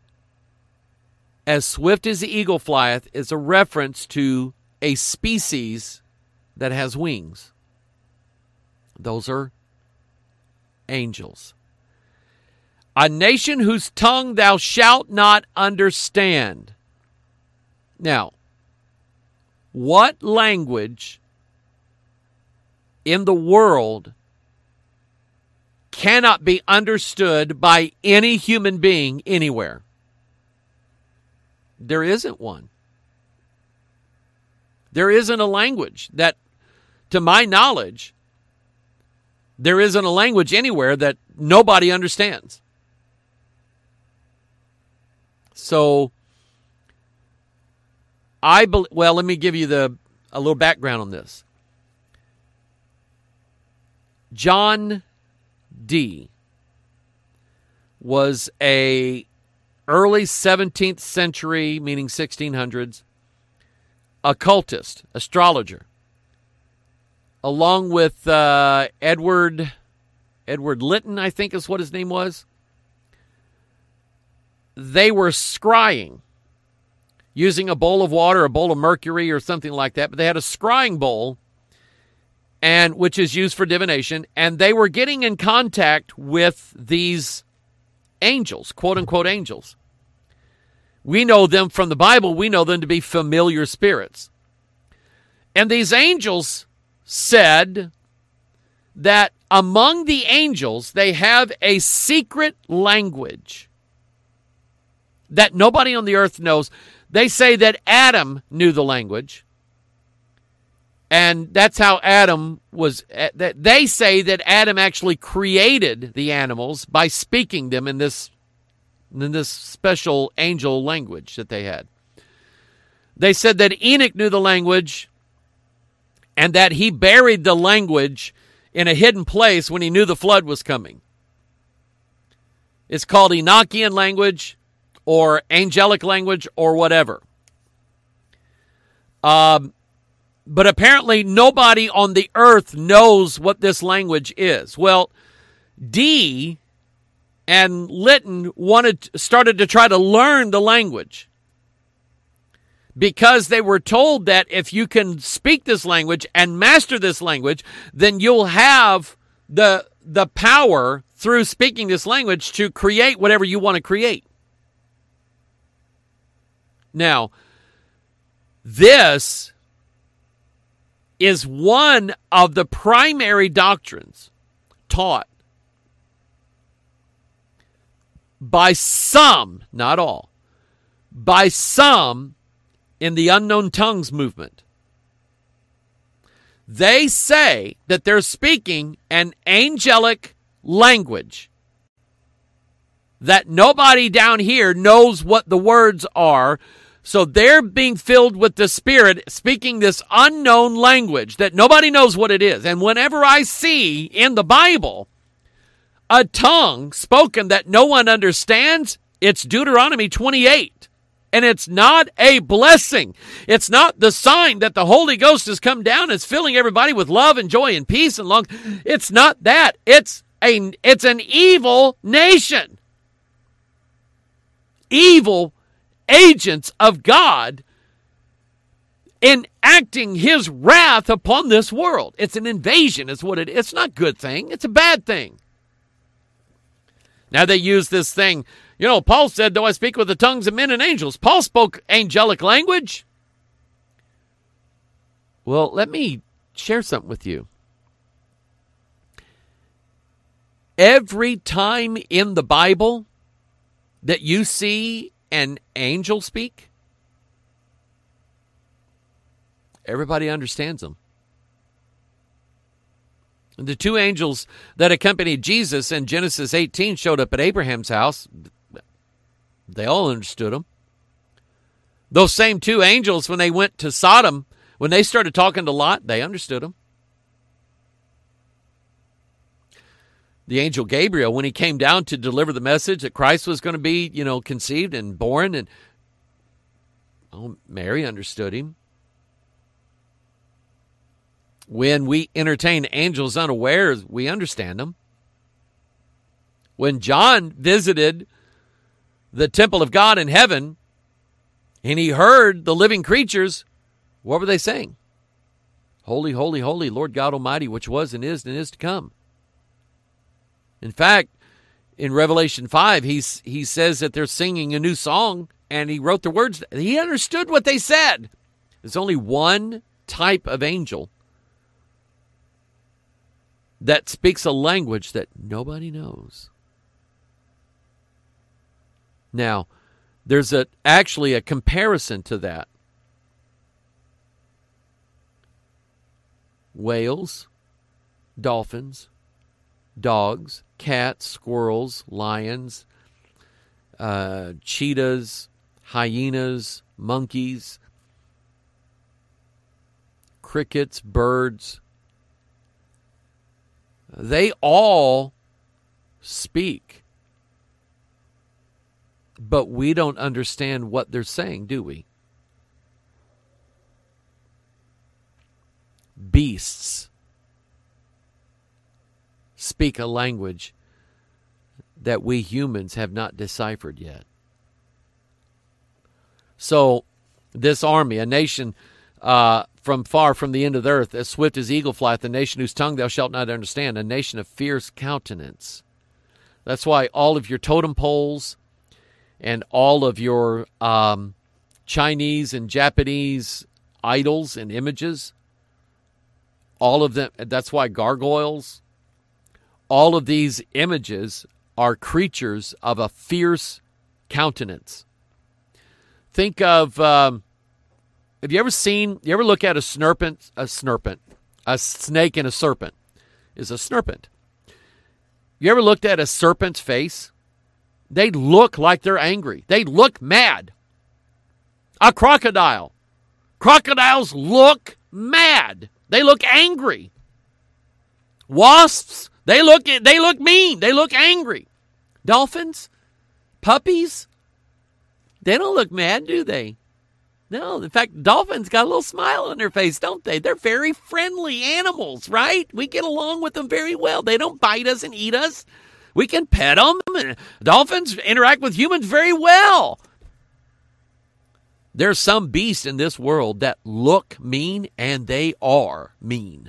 Speaker 6: as swift as the eagle flieth is a reference to a species that has wings. Those are angels. A nation whose tongue thou shalt not understand. Now, what language in the world cannot be understood by any human being anywhere. There isn't one. There isn't a language that, to my knowledge, there isn't a language anywhere that nobody understands. So, let me give you a little background on this. John Dee was a early 17th century, meaning 1600s, occultist, astrologer, along with Edward Lytton, I think is what his name was. They were scrying using a bowl of water, a bowl of mercury or something like that, but they had a scrying bowl, and which is used for divination, and they were getting in contact with these angels, quote-unquote angels. We know them from the Bible. We know them to be familiar spirits. And these angels said that among the angels, they have a secret language that nobody on the earth knows. They say that Adam knew the language. And that's how Adam was. They say that Adam actually created the animals by speaking them in this special angel language that they had. They said that Enoch knew the language and that he buried the language in a hidden place when he knew the flood was coming. It's called Enochian language or angelic language or whatever. But apparently nobody on the earth knows what this language is. Well, Dee and Lytton started to try to learn the language because they were told that if you can speak this language and master this language, then you'll have the power through speaking this language to create whatever you want to create. Now, this is one of the primary doctrines taught by some, not all, by some in the unknown tongues movement. They say that they're speaking an angelic language that nobody down here knows what the words are. So they're being filled with the Spirit, speaking this unknown language that nobody knows what it is. And whenever I see in the Bible a tongue spoken that no one understands, it's Deuteronomy 28. And it's not a blessing. It's not the sign that the Holy Ghost has come down and is filling everybody with love and joy and peace and long. It's not that. It's an evil nation. Evil agents of God enacting his wrath upon this world. It's an invasion is what it is. It's not a good thing. It's a bad thing. Now they use this thing. You know, Paul said, "Do I speak with the tongues of men and angels?" Paul spoke angelic language. Well, let me share something with you. Every time in the Bible that you see an angel speak, everybody understands them. The two angels that accompanied Jesus in Genesis 18 showed up at Abraham's house. They all understood him. Those same two angels, when they went to Sodom, when they started talking to Lot, they understood him. The angel Gabriel, when he came down to deliver the message that Christ was going to be, conceived and born, and Mary understood him. When we entertain angels unawares, we understand them. When John visited the temple of God in heaven, and he heard the living creatures, what were they saying? Holy, holy, holy, Lord God Almighty, which was and is to come. In fact, in Revelation 5, he says that they're singing a new song, and he wrote the words. He understood what they said. There's only one type of angel that speaks a language that nobody knows. Now, there's actually a comparison to that. Whales, dolphins, dogs, cats, squirrels, lions, cheetahs, hyenas, monkeys, crickets, birds. They all speak. But we don't understand what they're saying, do we? Beasts speak a language that we humans have not deciphered yet. So this army, a nation from far from the end of the earth, as swift as eagle flight, the nation whose tongue thou shalt not understand, a nation of fierce countenance. That's why all of your totem poles and all of your Chinese and Japanese idols and images, all of them, that's why gargoyles, all of these images are creatures of a fierce countenance. Think of, have you ever look at a snake and a serpent is a snurpent. You ever looked at a serpent's face? They look like they're angry. They look mad. A crocodile. Crocodiles look mad. They look angry. Wasps, they look mean. They look angry. Dolphins, puppies, they don't look mad, do they? No, in fact, dolphins got a little smile on their face, don't they? They're very friendly animals, right? We get along with them very well. They don't bite us and eat us. We can pet them. Dolphins interact with humans very well. There's some beasts in this world that look mean, and they are mean.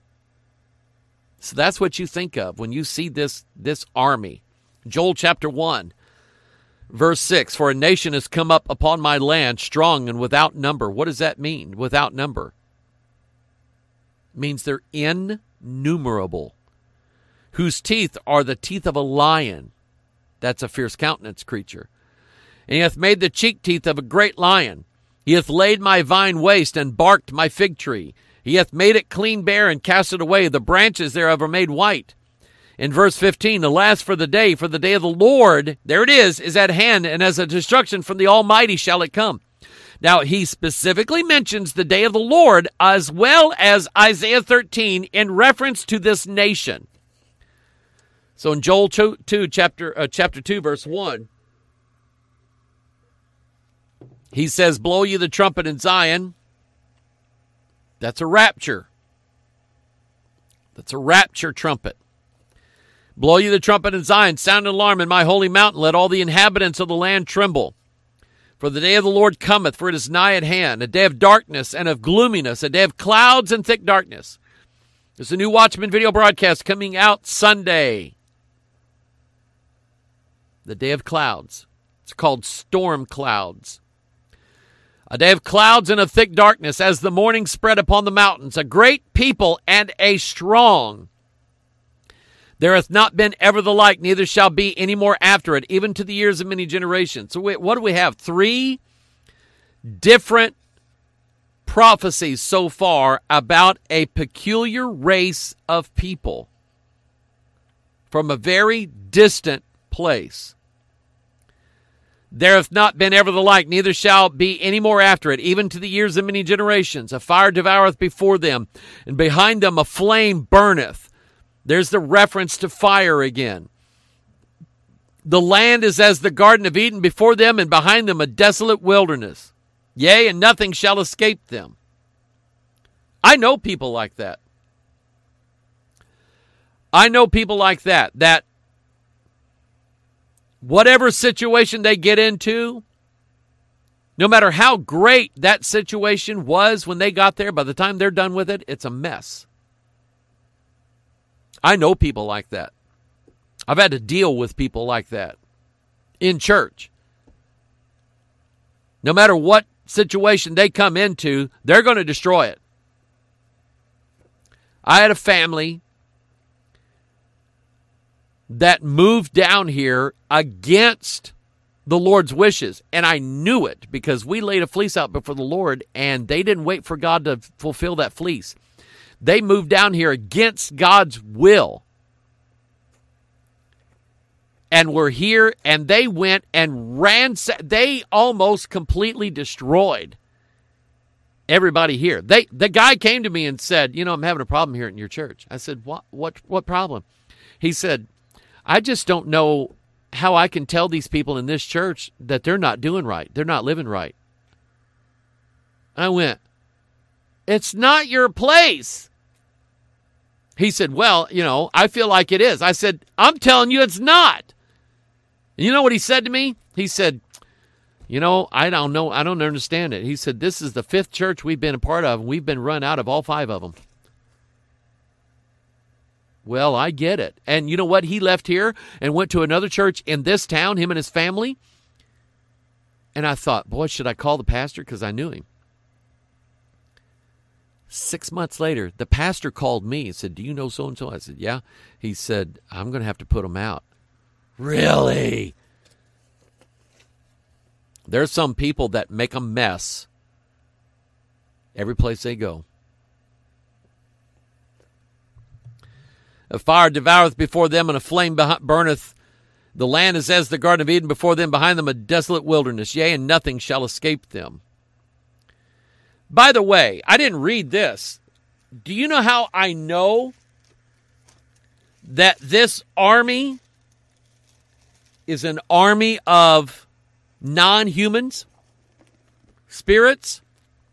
Speaker 6: So that's what you think of when you see this army. Joel chapter 1, verse 6, for a nation has come up upon my land, strong and without number. What does that mean, without number? It means they're innumerable. Whose teeth are the teeth of a lion. That's a fierce countenance creature. And he hath made the cheek teeth of a great lion. He hath laid my vine waste and barked my fig tree. He hath made it clean bare and cast it away. The branches thereof are made white. In verse 15, alas for the day of the Lord, there it is at hand, and as a destruction from the Almighty shall it come. Now, he specifically mentions the day of the Lord as well as Isaiah 13 in reference to this nation. So in Joel 2, chapter 2, verse 1, he says, blow ye the trumpet in Zion. That's a rapture. That's a rapture trumpet. Blow ye the trumpet in Zion, sound an alarm in my holy mountain, let all the inhabitants of the land tremble. For the day of the Lord cometh, for it is nigh at hand, a day of darkness and of gloominess, a day of clouds and thick darkness. There's a new Watchman video broadcast coming out Sunday. The day of clouds. It's called storm clouds. A day of clouds and of thick darkness, as the morning spread upon the mountains, a great people and a strong. There hath not been ever the like, neither shall be any more after it, even to the years of many generations. So what do we have? 3 different prophecies so far about a peculiar race of people from a very distant place. There hath not been ever the like, neither shall be any more after it, even to the years of many generations. A fire devoureth before them, and behind them a flame burneth. There's the reference to fire again. The land is as the Garden of Eden before them, and behind them a desolate wilderness. Yea, and nothing shall escape them. I know people like that. I know people like that whatever situation they get into, no matter how great that situation was when they got there, by the time they're done with it, it's a mess. I know people like that. I've had to deal with people like that in church. No matter what situation they come into, they're going to destroy it. I had a family that moved down here against the Lord's wishes. And I knew it because we laid a fleece out before the Lord, and they didn't wait for God to fulfill that fleece. They moved down here against God's will. And were here, and they went and they almost completely destroyed everybody here. The guy came to me and said, I'm having a problem here in your church. I said, what problem? He said, I just don't know how I can tell these people in this church that they're not doing right. They're not living right. I went, it's not your place. He said, well, I feel like it is. I said, I'm telling you it's not. And you know what he said to me? He said, I don't know. I don't understand it. He said, this is the 5th church we've been a part of, and we've been run out of all 5 of them. Well, I get it. And you know what? He left here and went to another church in this town, him and his family. And I thought, boy, should I call the pastor? Because I knew him. 6 months later, the pastor called me and said, do you know so-and-so? I said, yeah. He said, I'm going to have to put him out. Really? There's some people that make a mess every place they go. A fire devoureth before them, and a flame burneth. The land is as the Garden of Eden before them, behind them a desolate wilderness. Yea, and nothing shall escape them. By the way, I didn't read this. Do you know how I know that this army is an army of non-humans, spirits?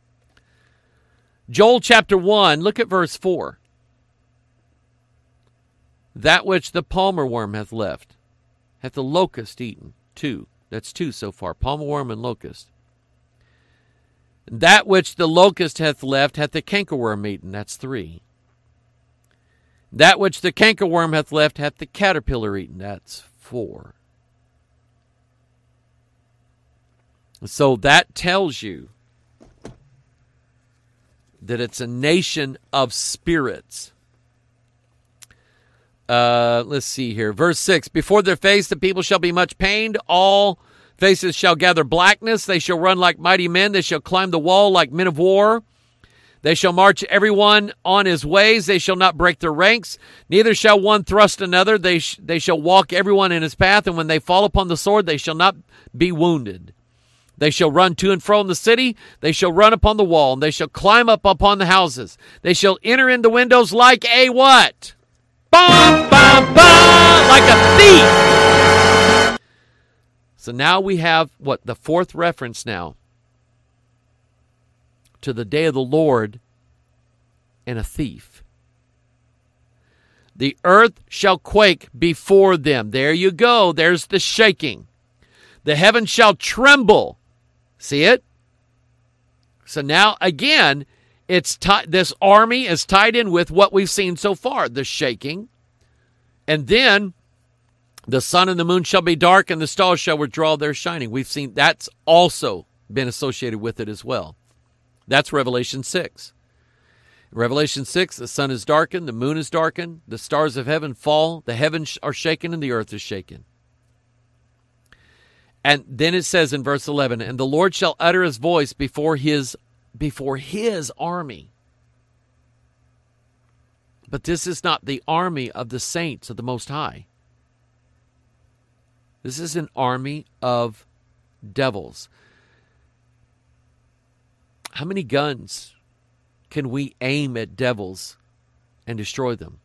Speaker 6: Joel chapter 1, look at verse 4. That which the palmer worm hath left, hath the locust eaten. 2. That's 2 so far, palmer worm and locust. That which the locust hath left, hath the cankerworm eaten. That's 3. That which the cankerworm hath left, hath the caterpillar eaten. That's 4. So that tells you that it's a nation of spirits. Let's see here. Verse 6, before their face the people shall be much pained. All faces shall gather blackness. They shall run like mighty men. They shall climb the wall like men of war. They shall march everyone on his ways. They shall not break their ranks. Neither shall one thrust another. They shall walk everyone in his path. And when they fall upon the sword, they shall not be wounded. They shall run to and fro in the city. They shall run upon the wall. And they shall climb up upon the houses. They shall enter in the windows like a what? Bum, bum, bum, like a thief. So now we have, the 4th reference now to the day of the Lord and a thief. The earth shall quake before them. There you go. There's the shaking. The heavens shall tremble. See it? So now, again, this army is tied in with what we've seen so far, the shaking. And then the sun and the moon shall be dark, and the stars shall withdraw their shining. We've seen that's also been associated with it as well. That's Revelation 6. In Revelation 6, the sun is darkened, the moon is darkened, the stars of heaven fall, the heavens are shaken, and the earth is shaken. And then it says in verse 11, and the Lord shall utter his voice before his army. But this is not the army of the saints of the Most High. This is an army of devils. How many guns can we aim at devils and destroy them?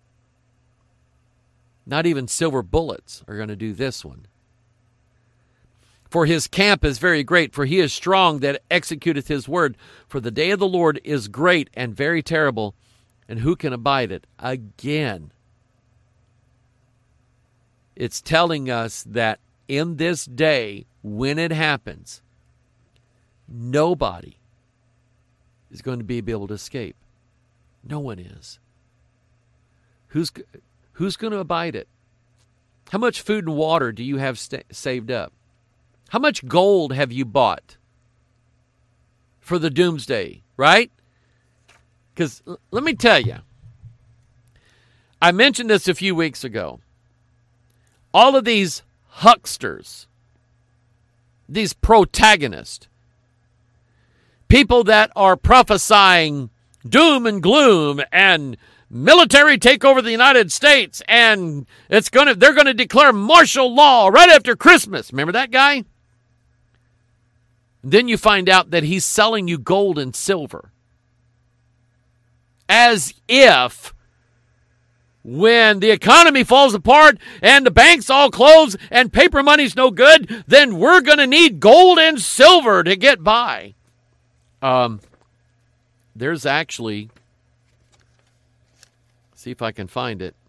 Speaker 6: Not even silver bullets are going to do this one. For his camp is very great, for he is strong that executeth his word. For the day of the Lord is great and very terrible, and who can abide it? Again, it's telling us that in this day, when it happens, nobody is going to be able to escape. No one is. Who's going to abide it? How much food and water do you have saved up? How much gold have you bought for the doomsday, right? Because let me tell you, I mentioned this a few weeks ago. all of these hucksters, these protagonists, people that are prophesying doom and gloom and military takeover of the United States, and they're going to declare martial law right after Christmas. Remember that guy? Then you find out that he's selling you gold and silver. As if when the economy falls apart and the banks all close and paper money's no good, then we're going to need gold and silver to get by. There's actually, see if I can find it.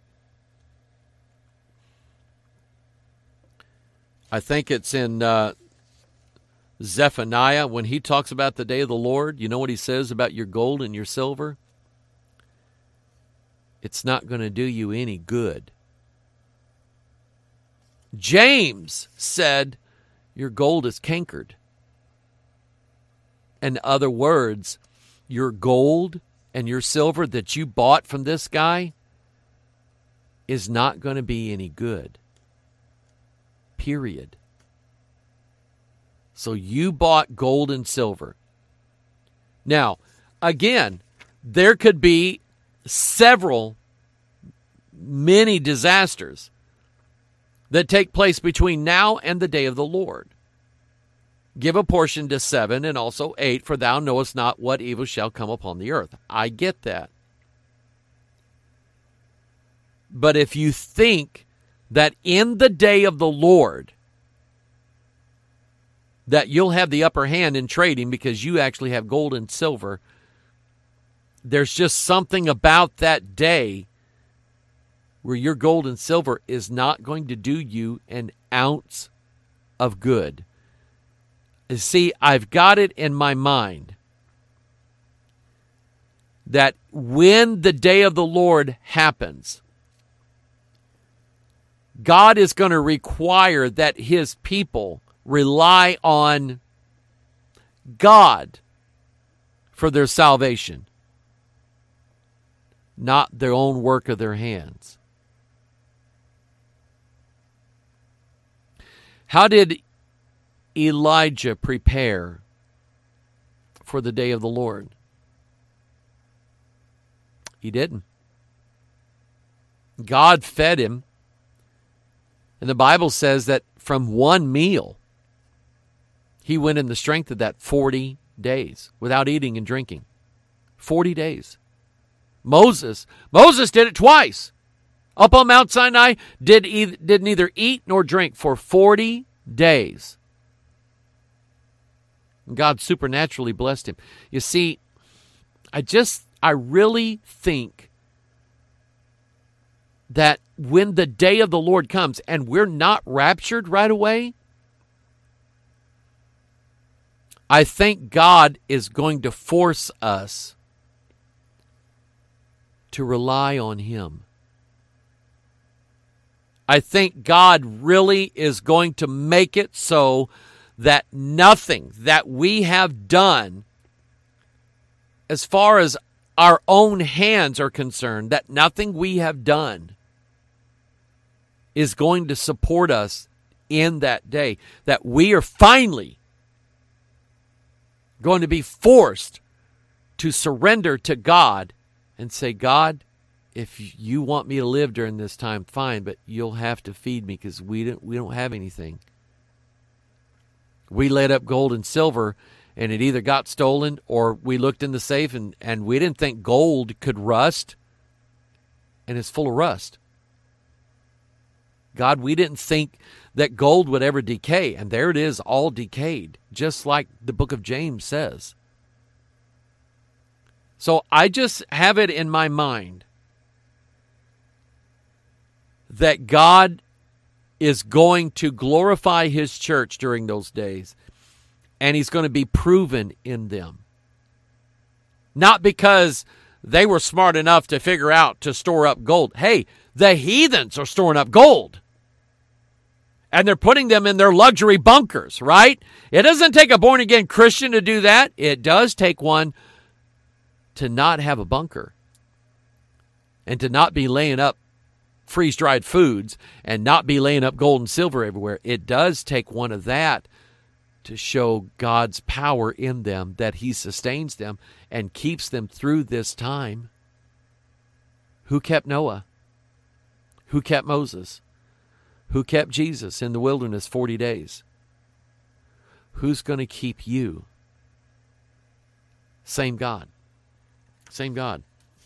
Speaker 6: I think it's in Zephaniah when he talks about the day of the Lord. You know what he says about your gold and your silver? It's not going to do you any good. James said, your gold is cankered. In other words, your gold and your silver that you bought from this guy is not going to be any good. Period. So you bought gold and silver. Now, again, there could be many disasters that take place between now and the day of the Lord. Give a portion to 7 and also 8, for thou knowest not what evil shall come upon the earth. I get that. But if you think that in the day of the Lord that you'll have the upper hand in trading because you actually have gold and silver, there's just something about that day where your gold and silver is not going to do you an ounce of good. See, I've got it in my mind that when the day of the Lord happens, God is going to require that his people rely on God for their salvation, not their own work of their hands. How did Elijah prepare for the day of the Lord? He didn't. God fed him. And the Bible says that from one meal, he went in the strength of that 40 days without eating and drinking. 40 days. Moses did it twice. Up on Mount Sinai, did neither eat nor drink for 40 days. God supernaturally blessed him. You see, I really think that when the day of the Lord comes and we're not raptured right away, I think God is going to force us to rely on him. I think God really is going to make it so that nothing that we have done, as far as our own hands are concerned, that nothing we have done is going to support us in that day. That we are finally going to be forced to surrender to God and say, God, if you want me to live during this time, fine, but you'll have to feed me because we don't have anything. We laid up gold and silver, and it either got stolen or we looked in the safe and we didn't think gold could rust, and it's full of rust. God, we didn't think that gold would ever decay, and there it is, all decayed, just like the book of James says. So I just have it in my mind that God is going to glorify his church during those days, and he's going to be proven in them. Not because they were smart enough to figure out to store up gold. Hey, the heathens are storing up gold, and they're putting them in their luxury bunkers, right? It doesn't take a born-again Christian to do that. It does take one to not have a bunker and to not be laying up freeze-dried foods and not be laying up gold and silver everywhere. It does take one of that to show God's power in them, that he sustains them and keeps them through this time. Who kept Noah? Who kept Moses? Who kept Jesus in the wilderness 40 days? Who's going to keep you? Same God. Same God.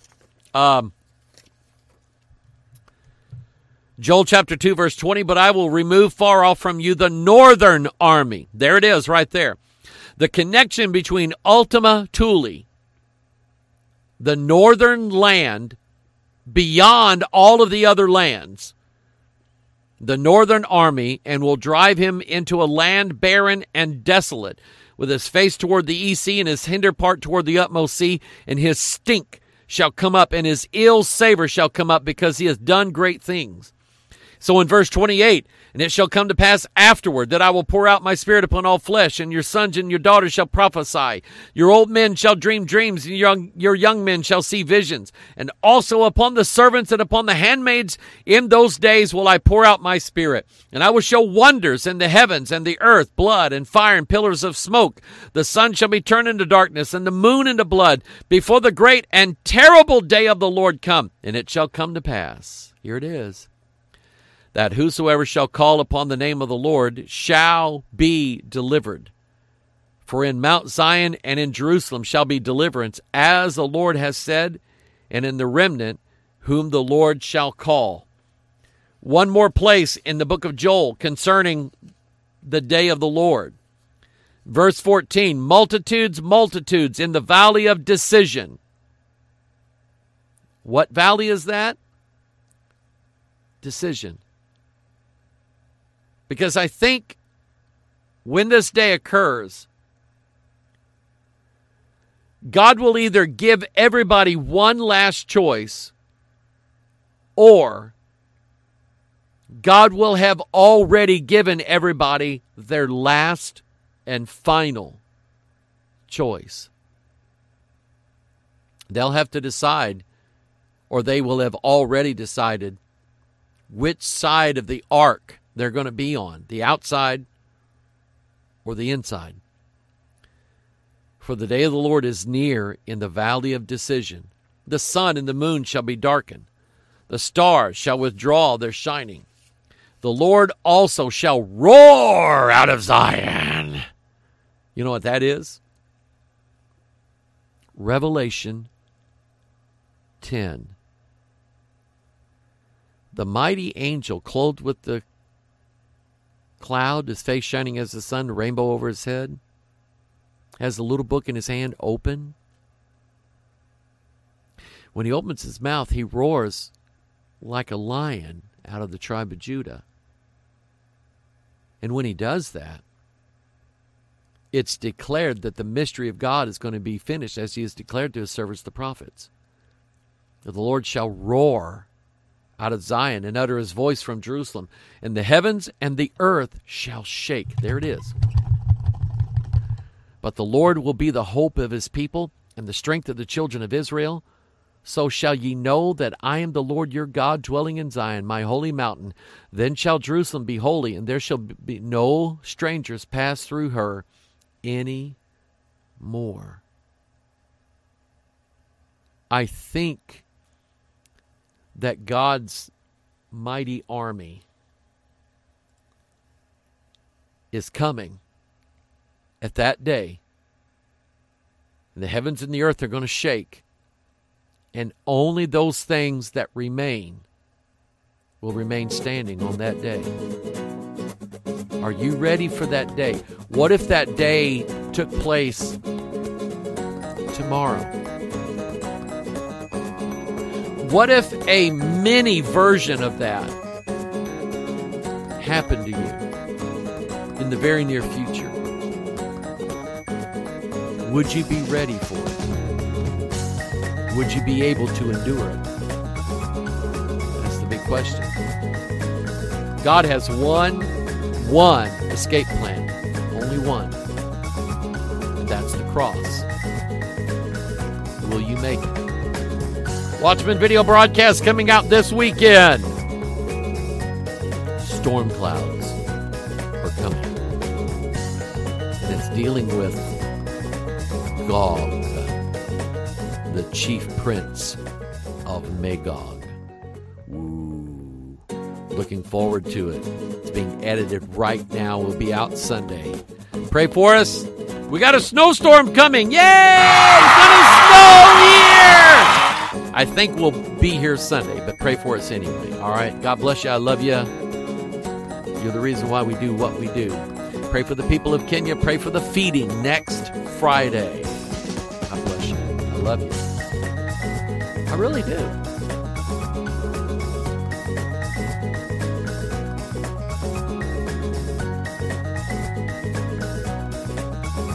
Speaker 6: Joel chapter 2, verse 20, but I will remove far off from you the northern army. There it is right there. The connection between Ultima Thule, the northern land, beyond all of the other lands, the northern army, and will drive him into a land barren and desolate, with his face toward the east sea and his hinder part toward the utmost sea, and his stink shall come up, and his ill savor shall come up, because he has done great things. So in verse 28, and it shall come to pass afterward that I will pour out my spirit upon all flesh, and your sons and your daughters shall prophesy. Your old men shall dream dreams, and your young men shall see visions. And also upon the servants and upon the handmaids in those days will I pour out my spirit. And I will show wonders in the heavens and the earth, blood and fire and pillars of smoke. The sun shall be turned into darkness, and the moon into blood, before the great and terrible day of the Lord come. And it shall come to pass, here it is, that whosoever shall call upon the name of the Lord shall be delivered. For in Mount Zion and in Jerusalem shall be deliverance, as the Lord has said, and in the remnant whom the Lord shall call. One more place in the book of Joel concerning the day of the Lord. Verse 14, multitudes, multitudes in the valley of decision. What valley is that? Decision. Because I think when this day occurs, God will either give everybody one last choice, or God will have already given everybody their last and final choice. They'll have to decide, or they will have already decided, which side of the ark they're going to be on, the outside or the inside. For the day of the Lord is near in the valley of decision. The sun and the moon shall be darkened. The stars shall withdraw their shining. The Lord also shall roar out of Zion. You know what that is? Revelation 10. The mighty angel, clothed with the cloud, his face shining as the sun, the rainbow over his head, has a little book in his hand open. When he opens his mouth, he roars like a lion out of the tribe of Judah. And when he does that, it's declared that the mystery of God is going to be finished, as he has declared to his servants the prophets. That the Lord shall roar out of Zion and utter his voice from Jerusalem, and the heavens and the earth shall shake. There it is. But the Lord will be the hope of his people and the strength of the children of Israel. So shall ye know that I am the Lord your God, dwelling in Zion, my holy mountain. Then shall Jerusalem be holy, and there shall be no strangers pass through her any more. I think that God's mighty army is coming at that day. And the heavens and the earth are going to shake. And only those things that remain will remain standing on that day. Are you ready for that day? What if that day took place tomorrow? What if a mini version of that happened to you in the very near future? Would you be ready for it? Would you be able to endure it? That's the big question. God has one escape plan. Only one. And that's the cross. Will you make it? Watchman video broadcast coming out this weekend. storm clouds are coming. And it's dealing with Gog, the chief prince of Magog. Ooh. Looking forward to it. It's being edited right now. Will be out Sunday. Pray for us. We got a snowstorm coming. Yay! It's gonna snow here! I think we'll be here Sunday, but pray for us anyway. All right? God bless you. I love you. You're the reason why we do what we do. Pray for the people of Kenya. Pray for the feeding next Friday. God bless you. I love you. I really do.